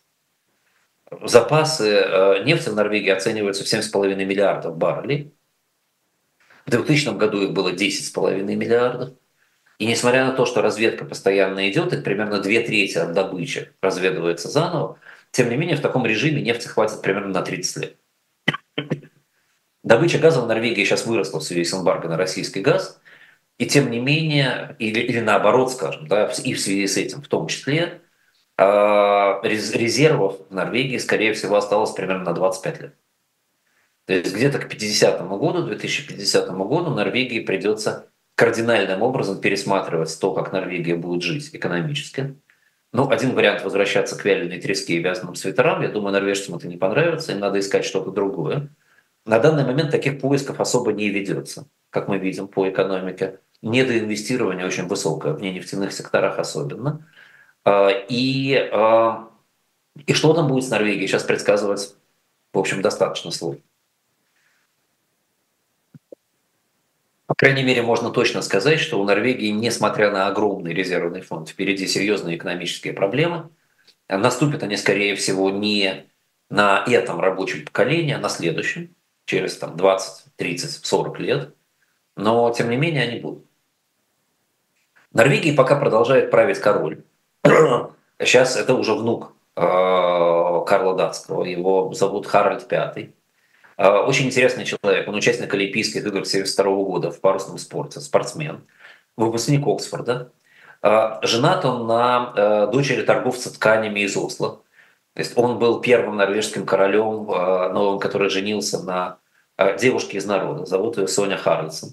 Запасы нефти в Норвегии оцениваются в семь с половиной миллиардов баррелей. В двухтысячном году их было десять с половиной миллиардов. И несмотря на то, что разведка постоянно идет, и примерно две трети от добычи разведывается заново, тем не менее в таком режиме нефти хватит примерно на тридцать лет. Добыча газа в Норвегии сейчас выросла в связи с эмбарго на российский газ. И тем не менее, или, или наоборот, скажем, да, и в связи с этим в том числе, резервов в Норвегии, скорее всего, осталось примерно на двадцать пять лет. То есть где-то к пятидесятому году, две тысячи пятидесятому году Норвегии придется кардинальным образом пересматривать то, как Норвегия будет жить экономически. Ну, один вариант — возвращаться к вяленой треске и вязаным свитерам. Я думаю, норвежцам это не понравится, им надо искать что-то другое. На данный момент таких поисков особо не ведется, как мы видим по экономике. Недоинвестирование очень высокое, в ненефтяных секторах особенно. И, и что там будет с Норвегией, сейчас предсказывать, в общем, достаточно сложно. По крайней мере, можно точно сказать, что у Норвегии, несмотря на огромный резервный фонд, впереди серьезные экономические проблемы. Наступят они, скорее всего, не на этом рабочем поколении, а на следующем, через там, двадцать, тридцать, сорок лет. Но, тем не менее, они будут. Норвегией пока продолжает править король. Сейчас это уже внук э, Карла Датского. Его зовут Харальд Пятый. Э, Очень интересный человек. Он участник Олимпийских игр семьдесят второго года в парусном спорте, спортсмен, выпускник Оксфорда. Э, Женат он на э, дочери торговца тканями из Осло. То есть он был первым норвежским королем, э, новым, который женился на э, девушке из народа. Зовут ее Соня Харальдсон.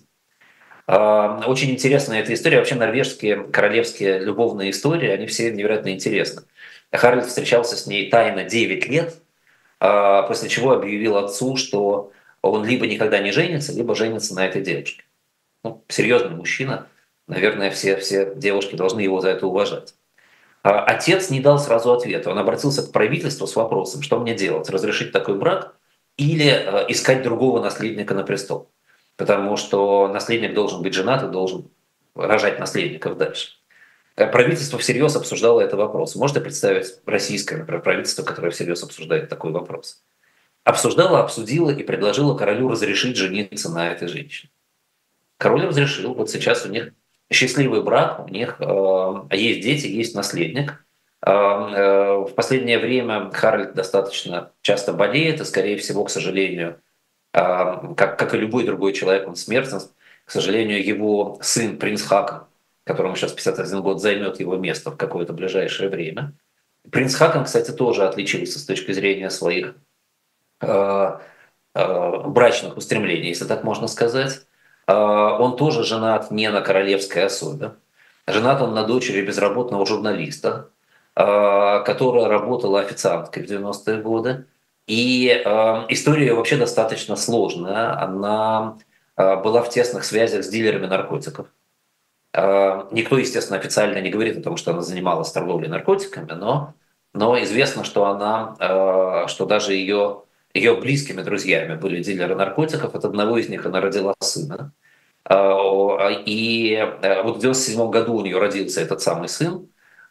Очень интересная эта история. Вообще норвежские королевские любовные истории, они все невероятно интересны. Харальд встречался с ней тайно девять лет, после чего объявил отцу, что он либо никогда не женится, либо женится на этой девушке. Ну, серьезный мужчина. Наверное, все, все девушки должны его за это уважать. Отец не дал сразу ответа. Он обратился к правительству с вопросом, что мне делать, разрешить такой брак или искать другого наследника на престол. Потому что наследник должен быть женат и должен рожать наследников дальше. Правительство всерьез обсуждало этот вопрос. Можете представить российское, например, правительство, которое всерьез обсуждает такой вопрос? Обсуждало, обсудило и предложило королю разрешить жениться на этой женщине. Король разрешил. Вот сейчас у них счастливый брак, у них э, есть дети, есть наследник. Э, э, в последнее время Харальд достаточно часто болеет, и, скорее всего, к сожалению, как, как и любой другой человек, он смертен. К сожалению, его сын, принц Хакон, которому сейчас пятьдесят один год, займет его место в какое-то ближайшее время. Принц Хакон, кстати, тоже отличился с точки зрения своих э, э, брачных устремлений, если так можно сказать. Э, он тоже женат не на королевской особе. Женат он на дочери безработного журналиста, э, которая работала официанткой в девяностые годы. И э, история вообще достаточно сложная. Она э, была в тесных связях с дилерами наркотиков. Э, никто, естественно, официально не говорит о том, что она занималась торговлей наркотиками, но, но известно, что она, э, что даже ее, ее близкими друзьями были дилеры наркотиков. От одного из них она родила сына. Э, и э, вот в девяносто седьмом году у нее родился этот самый сын,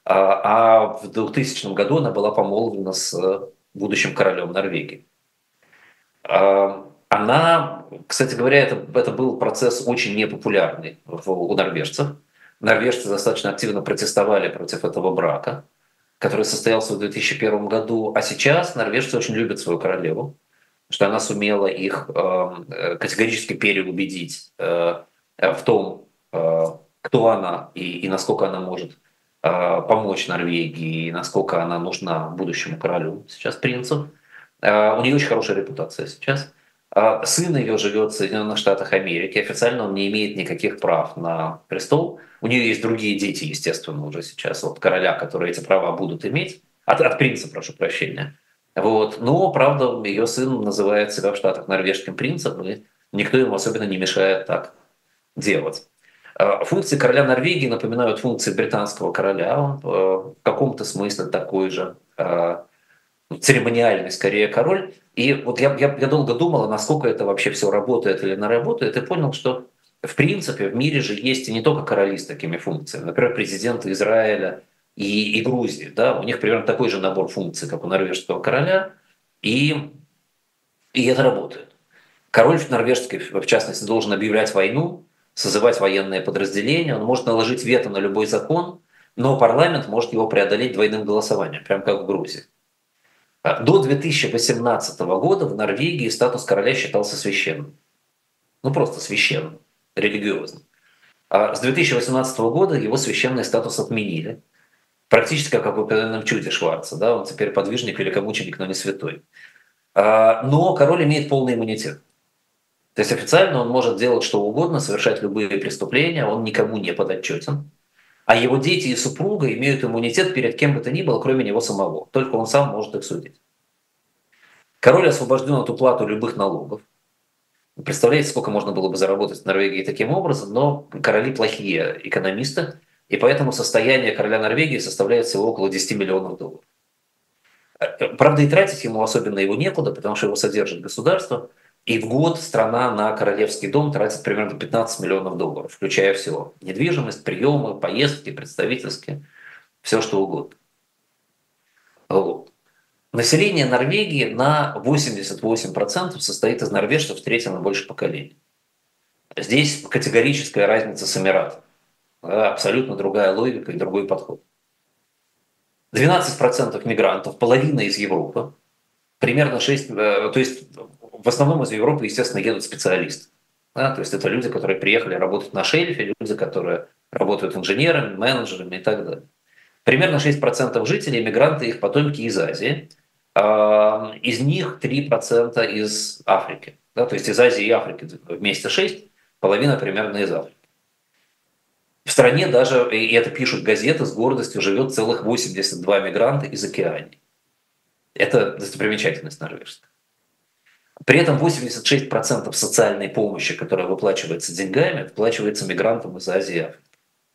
а в двухтысячном году она была помолвлена с будущим королем Норвегии. Она, кстати говоря, это, это был процесс очень непопулярный у норвежцев. Норвежцы достаточно активно протестовали против этого брака, который состоялся в две тысячи первом году. А сейчас норвежцы очень любят свою королеву, что она сумела их категорически переубедить в том, кто она и, и насколько она может помочь Норвегии, и насколько она нужна будущему королю, сейчас принцу. У нее очень хорошая репутация сейчас. Сын ее живет в Соединенных Штатах Америки. Официально он не имеет никаких прав на престол. У нее есть другие дети, естественно, уже сейчас от короля, которые эти права будут иметь. От, от принца, прошу прощения. Вот. Но, правда, ее сын называет себя в Штатах норвежским принцем, и никто ему особенно не мешает так делать. Функции короля Норвегии напоминают функции британского короля. Он в каком-то смысле такой же церемониальный, скорее, король. И вот я, я, я долго думала, насколько это вообще все работает или не работает, и понял, что в принципе в мире же есть и не только короли с такими функциями. Например, президенты Израиля и, и Грузии. Да? У них примерно такой же набор функций, как у норвежского короля, и, и это работает. Король норвежский, в частности, должен объявлять войну, созывать военные подразделения, он может наложить вето на любой закон, но парламент может его преодолеть двойным голосованием, прям как в Грузии. До две тысячи восемнадцатого года в Норвегии статус короля считался священным. Ну просто священным, религиозным. А с две тысячи восемнадцатого года его священный статус отменили. Практически как в «Упомянутом чуде» Шварца. Да? Он теперь подвижник, великомученик, но не святой. Но король имеет полный иммунитет. То есть официально он может делать что угодно, совершать любые преступления, он никому не подотчетен. А его дети и супруга имеют иммунитет перед кем бы то ни было, кроме него самого. Только он сам может их судить. Король освобожден от уплаты любых налогов. Представляете, сколько можно было бы заработать в Норвегии таким образом, но короли плохие экономисты, и поэтому состояние короля Норвегии составляет всего около десять миллионов долларов. Правда, и тратить ему особенно его некуда, потому что его содержит государство. И в год страна на королевский дом тратит примерно пятнадцать миллионов долларов, включая все. Недвижимость, приемы, поездки, представительские, все что угодно. Вот. Население Норвегии на восемьдесят восемь процентов состоит из норвежцев в третьем и больше поколений. Здесь категорическая разница с Эмиратом. Да, абсолютно другая логика и другой подход. двенадцать процентов мигрантов, половина из Европы, примерно шесть процентов, то есть в основном из Европы, естественно, едут специалисты. Да, то есть это люди, которые приехали работать на шельфе, люди, которые работают инженерами, менеджерами и так далее. Примерно шесть процентов жителей, мигранты, их потомки из Азии. Из них три процента из Африки. Да, то есть из Азии и Африки вместе шесть, половина примерно из Африки. В стране даже, и это пишут газеты, с гордостью живет целых восемьдесят два мигранта из Океании. Это достопримечательность норвежская. При этом восемьдесят шесть процентов социальной помощи, которая выплачивается деньгами, выплачивается мигрантам из Азии и Африки.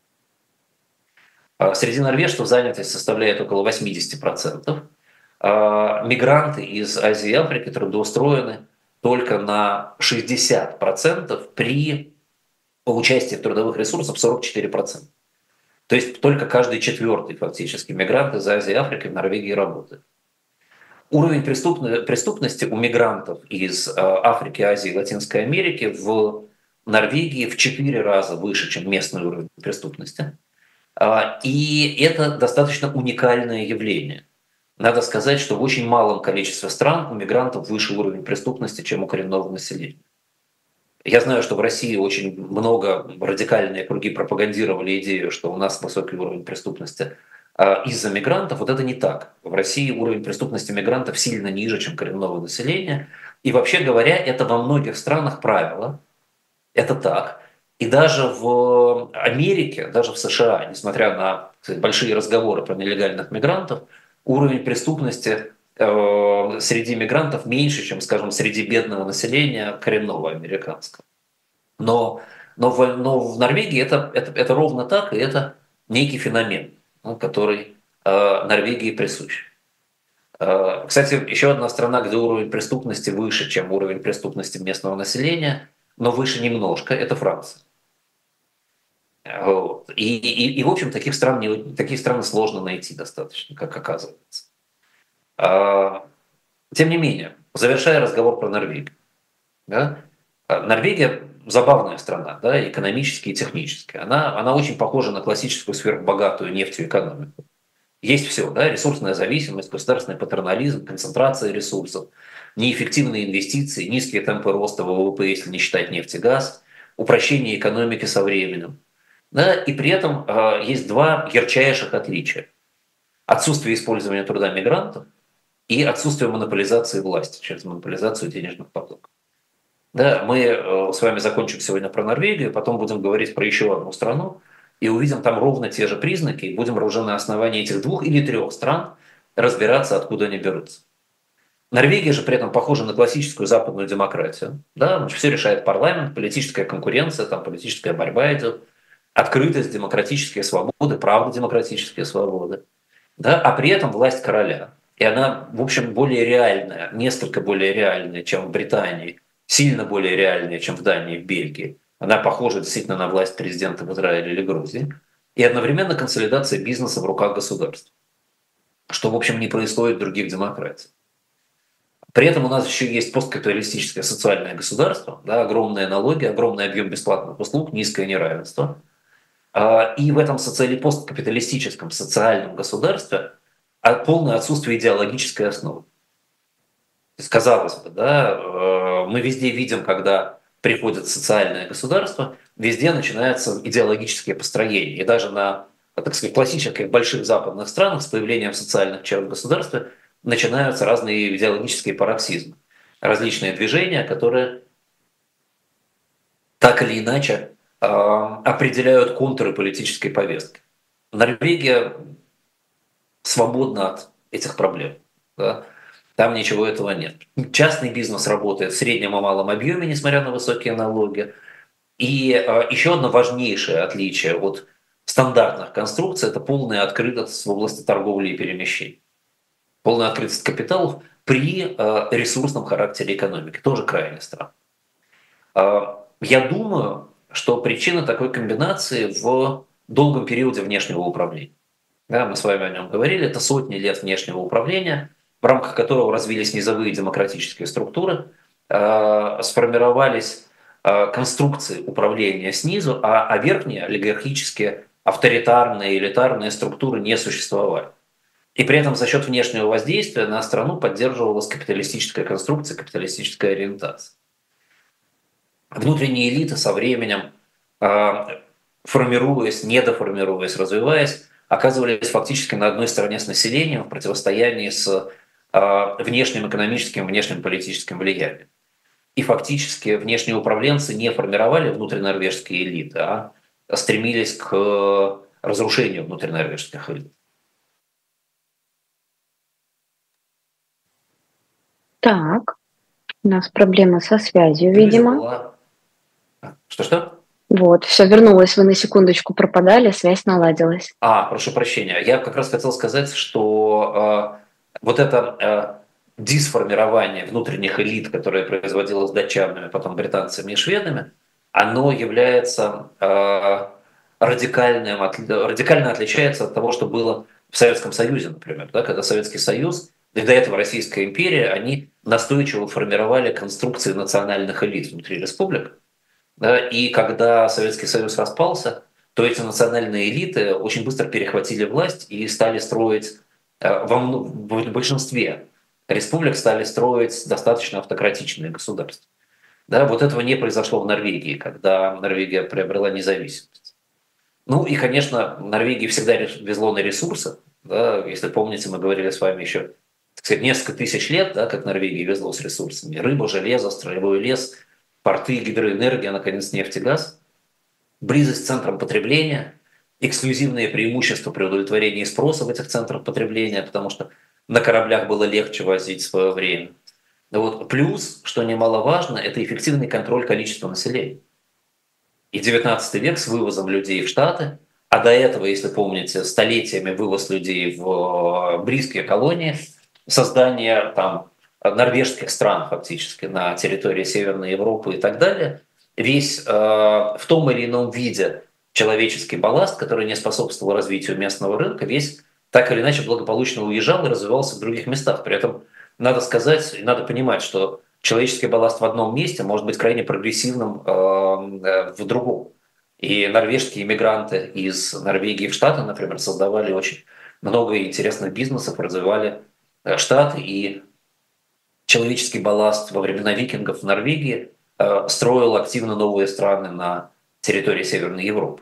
Среди норвежцев занятость составляет около восемьдесят процентов. Мигранты из Азии и Африки трудоустроены только на шестьдесят процентов при участии в трудовых ресурсах сорок четыре процента. То есть только каждый четвертый фактически мигрант из Азии и Африки в Норвегии работает. Уровень преступности у мигрантов из Африки, Азии и Латинской Америки в Норвегии в четыре раза выше, чем местный уровень преступности. И это достаточно уникальное явление. Надо сказать, что в очень малом количестве стран у мигрантов выше уровень преступности, чем у коренного населения. Я знаю, что в России очень много радикальные круги пропагандировали идею, что у нас высокий уровень преступности из-за мигрантов. Вот это не так. В России уровень преступности мигрантов сильно ниже, чем коренного населения. И вообще говоря, это во многих странах правило. Это так. И даже в Америке, даже в США, несмотря на, кстати, большие разговоры про нелегальных мигрантов, уровень преступности э, среди мигрантов меньше, чем, скажем, среди бедного населения коренного американского. Но, но, в, но в Норвегии это, это, это ровно так, и это некий феномен, ну, который э, Норвегии присущ. Э, кстати, еще одна страна, где уровень преступности выше, чем уровень преступности местного населения, но выше немножко, это Франция. Вот. И, и, и, в общем, таких стран, не, такие страны сложно найти достаточно, как оказывается. А, тем не менее, завершая разговор про Норвегию. Да, Норвегия забавная страна, да, экономически и технически. Она, она очень похожа на классическую сверхбогатую нефтью экономику. Есть все, да, ресурсная зависимость, государственный патернализм, концентрация ресурсов, неэффективные инвестиции, низкие темпы роста ВВП, если не считать нефть и газ, упрощение экономики со временем. Да, и при этом э, есть два ярчайших отличия. Отсутствие использования труда мигрантов и отсутствие монополизации власти через монополизацию денежных потоков. Да, мы э, с вами закончим сегодня про Норвегию, потом будем говорить про еще одну страну, и увидим там ровно те же признаки, и будем уже на основании этих двух или трех стран разбираться, откуда они берутся. Норвегия же при этом похожа на классическую западную демократию. Да, все решает парламент, политическая конкуренция, там политическая борьба идет. Открытость, демократические свободы, правда демократические свободы, да, а при этом власть короля. И она, в общем, более реальная, несколько более реальная, чем в Британии, сильно более реальная, чем в Дании и в Бельгии. Она похожа действительно на власть президента в Израиле или Грузии. И одновременно консолидация бизнеса в руках государства, что, в общем, не происходит в других демократиях. При этом у нас еще есть посткапиталистическое социальное государство, да, огромные налоги, огромный объем бесплатных услуг, низкое неравенство. И в этом социали... посткапиталистическом социальном государстве полное отсутствие идеологической основы. То есть, казалось бы, да, мы везде видим, когда приходит социальное государство, везде начинаются идеологические построения. И даже на, так сказать, классических больших западных странах с появлением социальных черт в государстве начинаются разные идеологические пароксизмы. Различные движения, которые так или иначе определяют контуры политической повестки. Норвегия свободна от этих проблем. Да? Там ничего этого нет. Частный бизнес работает в среднем и малом объеме, несмотря на высокие налоги. И еще одно важнейшее отличие от стандартных конструкций – это полная открытость в области торговли и перемещений. Полная открытость капиталов при ресурсном характере экономики. Тоже крайне странно. Я думаю, что причина такой комбинации в долгом периоде внешнего управления. Да, мы с вами о нем говорили. Это сотни лет внешнего управления, в рамках которого развились низовые демократические структуры, э, сформировались э, конструкции управления снизу, а, а верхние олигархические, авторитарные, элитарные структуры не существовали. И при этом за счет внешнего воздействия на страну поддерживалась капиталистическая конструкция, капиталистическая ориентация. Внутренние элиты со временем, а, формируясь, недоформируясь, развиваясь, оказывались фактически на одной стороне с населением в противостоянии с а, внешним экономическим, внешним политическим влиянием. И фактически внешние управленцы не формировали внутринорвежские элиты, а стремились к разрушению внутринорвежских элит. Так, у нас проблемы со связью, Криза видимо. была... Что-что? Вот, все вернулось, вы на секундочку пропадали, связь наладилась. А, прошу прощения. Я как раз хотел сказать, что э, вот это э, дисформирование внутренних элит, которое производилось датчанами, потом британцами и шведами, оно является э, радикальным, от, радикально отличается от того, что было в Советском Союзе, например. Да, когда Советский Союз, и до этого Российская империя, они настойчиво формировали конструкции национальных элит внутри республик. Да, и когда Советский Союз распался, то эти национальные элиты очень быстро перехватили власть и стали строить, э, во мно- в большинстве республик стали строить достаточно автократичные государства. Да, вот этого не произошло в Норвегии, когда Норвегия приобрела независимость. Ну и, конечно, Норвегии всегда рес- везло на ресурсы. Да, если помните, мы говорили с вами еще, так сказать, несколько тысяч лет, да, как Норвегии везло с ресурсами. Рыба, железо, строевой лес, порты, гидроэнергия, наконец, нефть и газ. Близость к центрам потребления, эксклюзивные преимущества при удовлетворении спроса в этих центрах потребления, потому что на кораблях было легче возить в свое время. Вот. Плюс, что немаловажно, это эффективный контроль количества населения. И девятнадцатый век с вывозом людей в Штаты, а до этого, если помните, столетиями вывоз людей в близкие колонии, создание там норвежских стран фактически на территории Северной Европы и так далее, весь э, в том или ином виде человеческий балласт, который не способствовал развитию местного рынка, весь так или иначе благополучно уезжал и развивался в других местах. При этом надо сказать, надо понимать, что человеческий балласт в одном месте может быть крайне прогрессивным э, э, в другом. И норвежские иммигранты из Норвегии в Штаты, например, создавали очень много интересных бизнесов, развивали э, Штаты, и человеческий балласт во времена викингов в Норвегии э, строил активно новые страны на территории Северной Европы.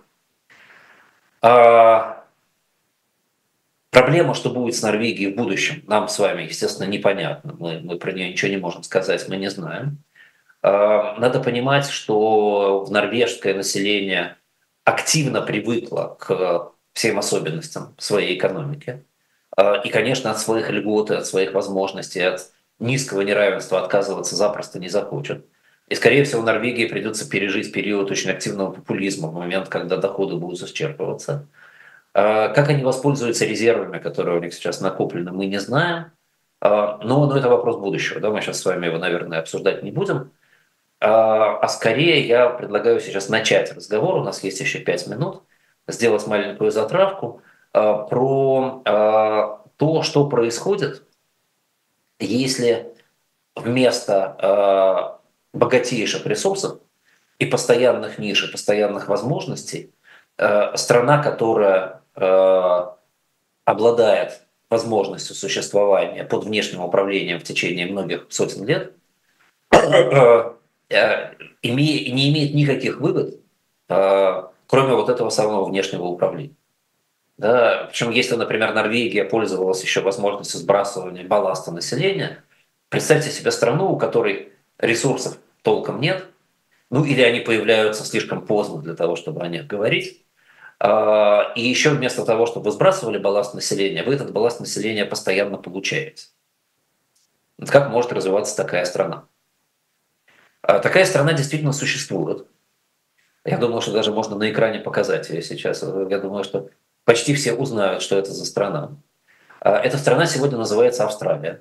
А проблема, что будет с Норвегией в будущем, нам с вами, естественно, непонятно. Мы, мы про нее ничего не можем сказать, мы не знаем. Надо понимать, что в норвежское население активно привыкло к всем особенностям своей экономики. И, конечно, от своих льгот, от своих возможностей, от низкого неравенства отказываться запросто не захочет. И, скорее всего, Норвегии придется пережить период очень активного популизма в момент, когда доходы будут исчерпываться. Как они воспользуются резервами, которые у них сейчас накоплены, мы не знаем. Но, но это вопрос будущего. Да? Мы сейчас с вами его, наверное, обсуждать не будем. А, а скорее я предлагаю сейчас начать разговор, у нас есть еще пять минут, сделать маленькую затравку а, про а, то, что происходит, если вместо а, богатейших ресурсов и постоянных ниш, и постоянных возможностей а, страна, которая а, обладает возможностью существования под внешним управлением в течение многих сотен лет, име, не имеет никаких выгод, кроме вот этого самого внешнего управления. Да? Причем, если, например, Норвегия пользовалась еще возможностью сбрасывания балласта населения, представьте себе страну, у которой ресурсов толком нет, ну или они появляются слишком поздно для того, чтобы о них говорить. И еще вместо того, чтобы вы сбрасывали балласт населения, вы этот балласт населения постоянно получаете. Вот как может развиваться такая страна? Такая страна действительно существует. Я думал, что даже можно на экране показать ее сейчас. Я думаю, что почти все узнают, что это за страна. Эта страна сегодня называется Австралия.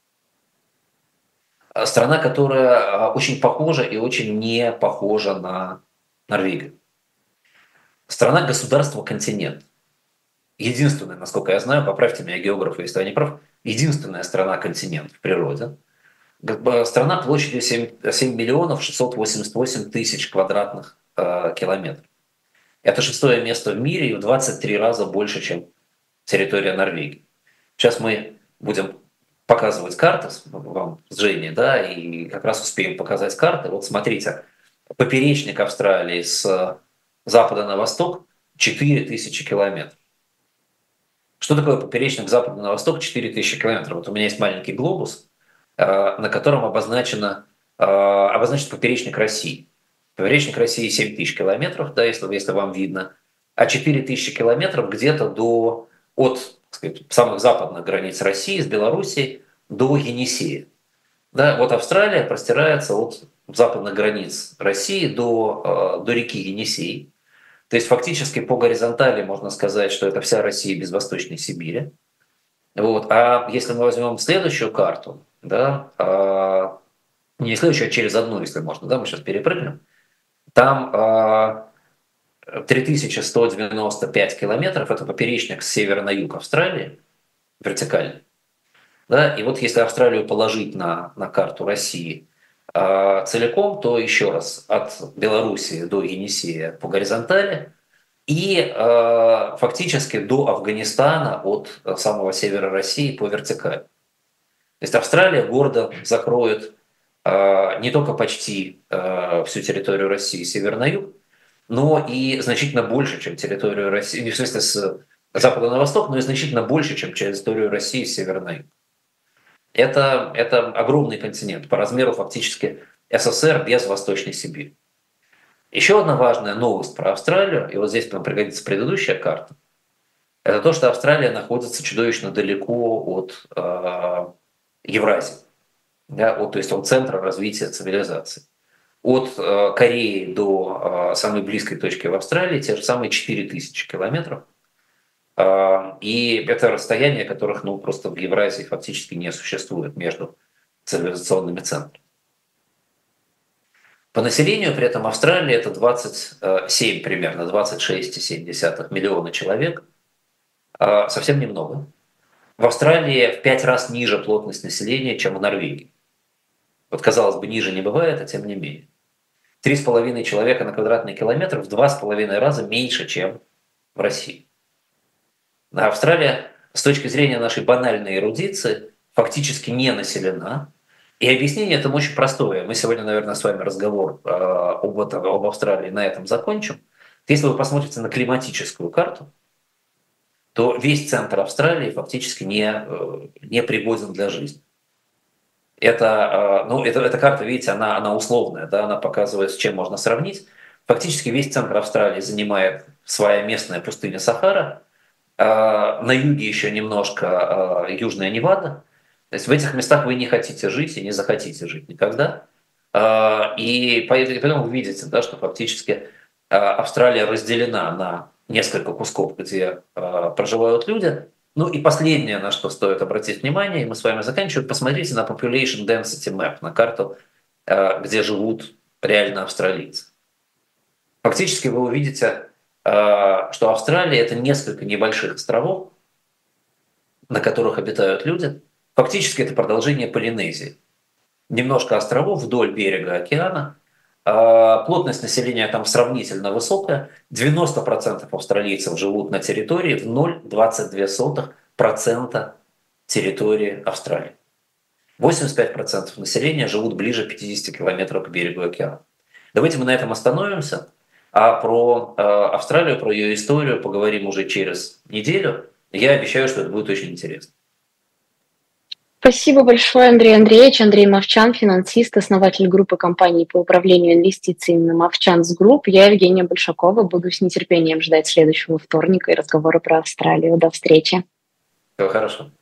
Страна, которая очень похожа и очень не похожа на Норвегию. Страна государства-континент. единственная, насколько я знаю, поправьте меня, географы, если я не прав, единственная страна-континент в природе. Страна площадью семь миллионов шестьсот восемьдесят восемь тысяч квадратных э, километров. Это шестое место в мире и в двадцать три раза больше, чем территория Норвегии. Сейчас мы будем показывать карты вам с Женей, да, и как раз успеем показать карты. Вот смотрите, поперечник Австралии с запада на восток четыре тысячи километров. Что такое поперечник с запада на восток четыре тысячи километров? Вот у меня есть маленький глобус, на котором обозначено, обозначен поперечник России. Поперечник России семь тысяч километров, да, если, если вам видно, а четыре тысячи километров где-то до, от, так сказать, самых западных границ России, с Белоруссией до Енисея. Да, вот Австралия простирается от западных границ России до, до реки Енисей. То есть фактически по горизонтали можно сказать, что это вся Россия без Восточной Сибири. Вот. А если мы возьмем следующую карту, да, не следующую, а через одну, если можно, да, мы сейчас перепрыгнем, там три тысячи сто девяносто пять километров, это поперечник с севера на юг Австралии, вертикальный. Да, и вот если Австралию положить на, на карту России э, целиком, то еще раз от Белоруссии до Енисея по горизонтали и э, фактически до Афганистана от самого севера России по вертикали. То есть Австралия гордо закроет э, не только почти э, всю территорию России с севера на юг, но и значительно больше, чем территорию России, не в смысле с запада на восток, но и значительно больше, чем территорию России с севера на юг. Это, это огромный континент, по размеру фактически СССР без Восточной Сибири. Еще одна важная новость про Австралию, и вот здесь нам пригодится предыдущая карта, это то, что Австралия находится чудовищно далеко от э, Евразии, да, от, то есть от центра развития цивилизации. От э, Кореи до э, самой близкой точки в Австралии те же самые четыре тысячи километров. И это расстояние, которых ну, просто в Евразии фактически не существует между цивилизационными центрами. По населению при этом Австралия это двадцать семь примерно, двадцать шесть целых семь десятых миллиона человек. Совсем немного. В Австралии в пять раз ниже плотность населения, чем в Норвегии. Вот казалось бы, ниже не бывает, а тем не менее. три с половиной человека на квадратный километр в два с половиной раза меньше, чем в России. Австралия с точки зрения нашей банальной эрудиции фактически не населена. И объяснение этому очень простое. Мы сегодня, наверное, с вами разговор э, об, этом, об Австралии на этом закончим. Если вы посмотрите на климатическую карту, то весь центр Австралии фактически не, э, не пригоден для жизни. Это, э, ну, это, эта карта, видите, она, она условная, да, она показывает, с чем можно сравнить. Фактически весь центр Австралии занимает своя местная пустыня Сахара. На юге еще немножко Южная Невада. То есть в этих местах вы не хотите жить и не захотите жить никогда. И поэтому вы видите, да, что фактически Австралия разделена на несколько кусков, где проживают люди. Ну и последнее, на что стоит обратить внимание, и мы с вами заканчиваем, посмотрите на Population Density Map, на карту, где живут реально австралийцы. Фактически вы увидите, что Австралия – это несколько небольших островов, на которых обитают люди. Фактически это продолжение Полинезии. Немножко островов вдоль берега океана. Плотность населения там сравнительно высокая. девяносто процентов австралийцев живут на территории в ноль целых двадцать две сотых процента территории Австралии. восемьдесят пять процентов населения живут ближе пятидесяти километров к берегу океана. Давайте мы на этом остановимся. А про э, Австралию, про ее историю поговорим уже через неделю. Я обещаю, что это будет очень интересно. Спасибо большое, Андрей Андреевич. Андрей Мовчан, финансист, основатель группы компаний по управлению инвестициями Mavchans Group. Я Евгения Большакова. Буду с нетерпением ждать следующего вторника и разговора про Австралию. До встречи. Всего хорошего.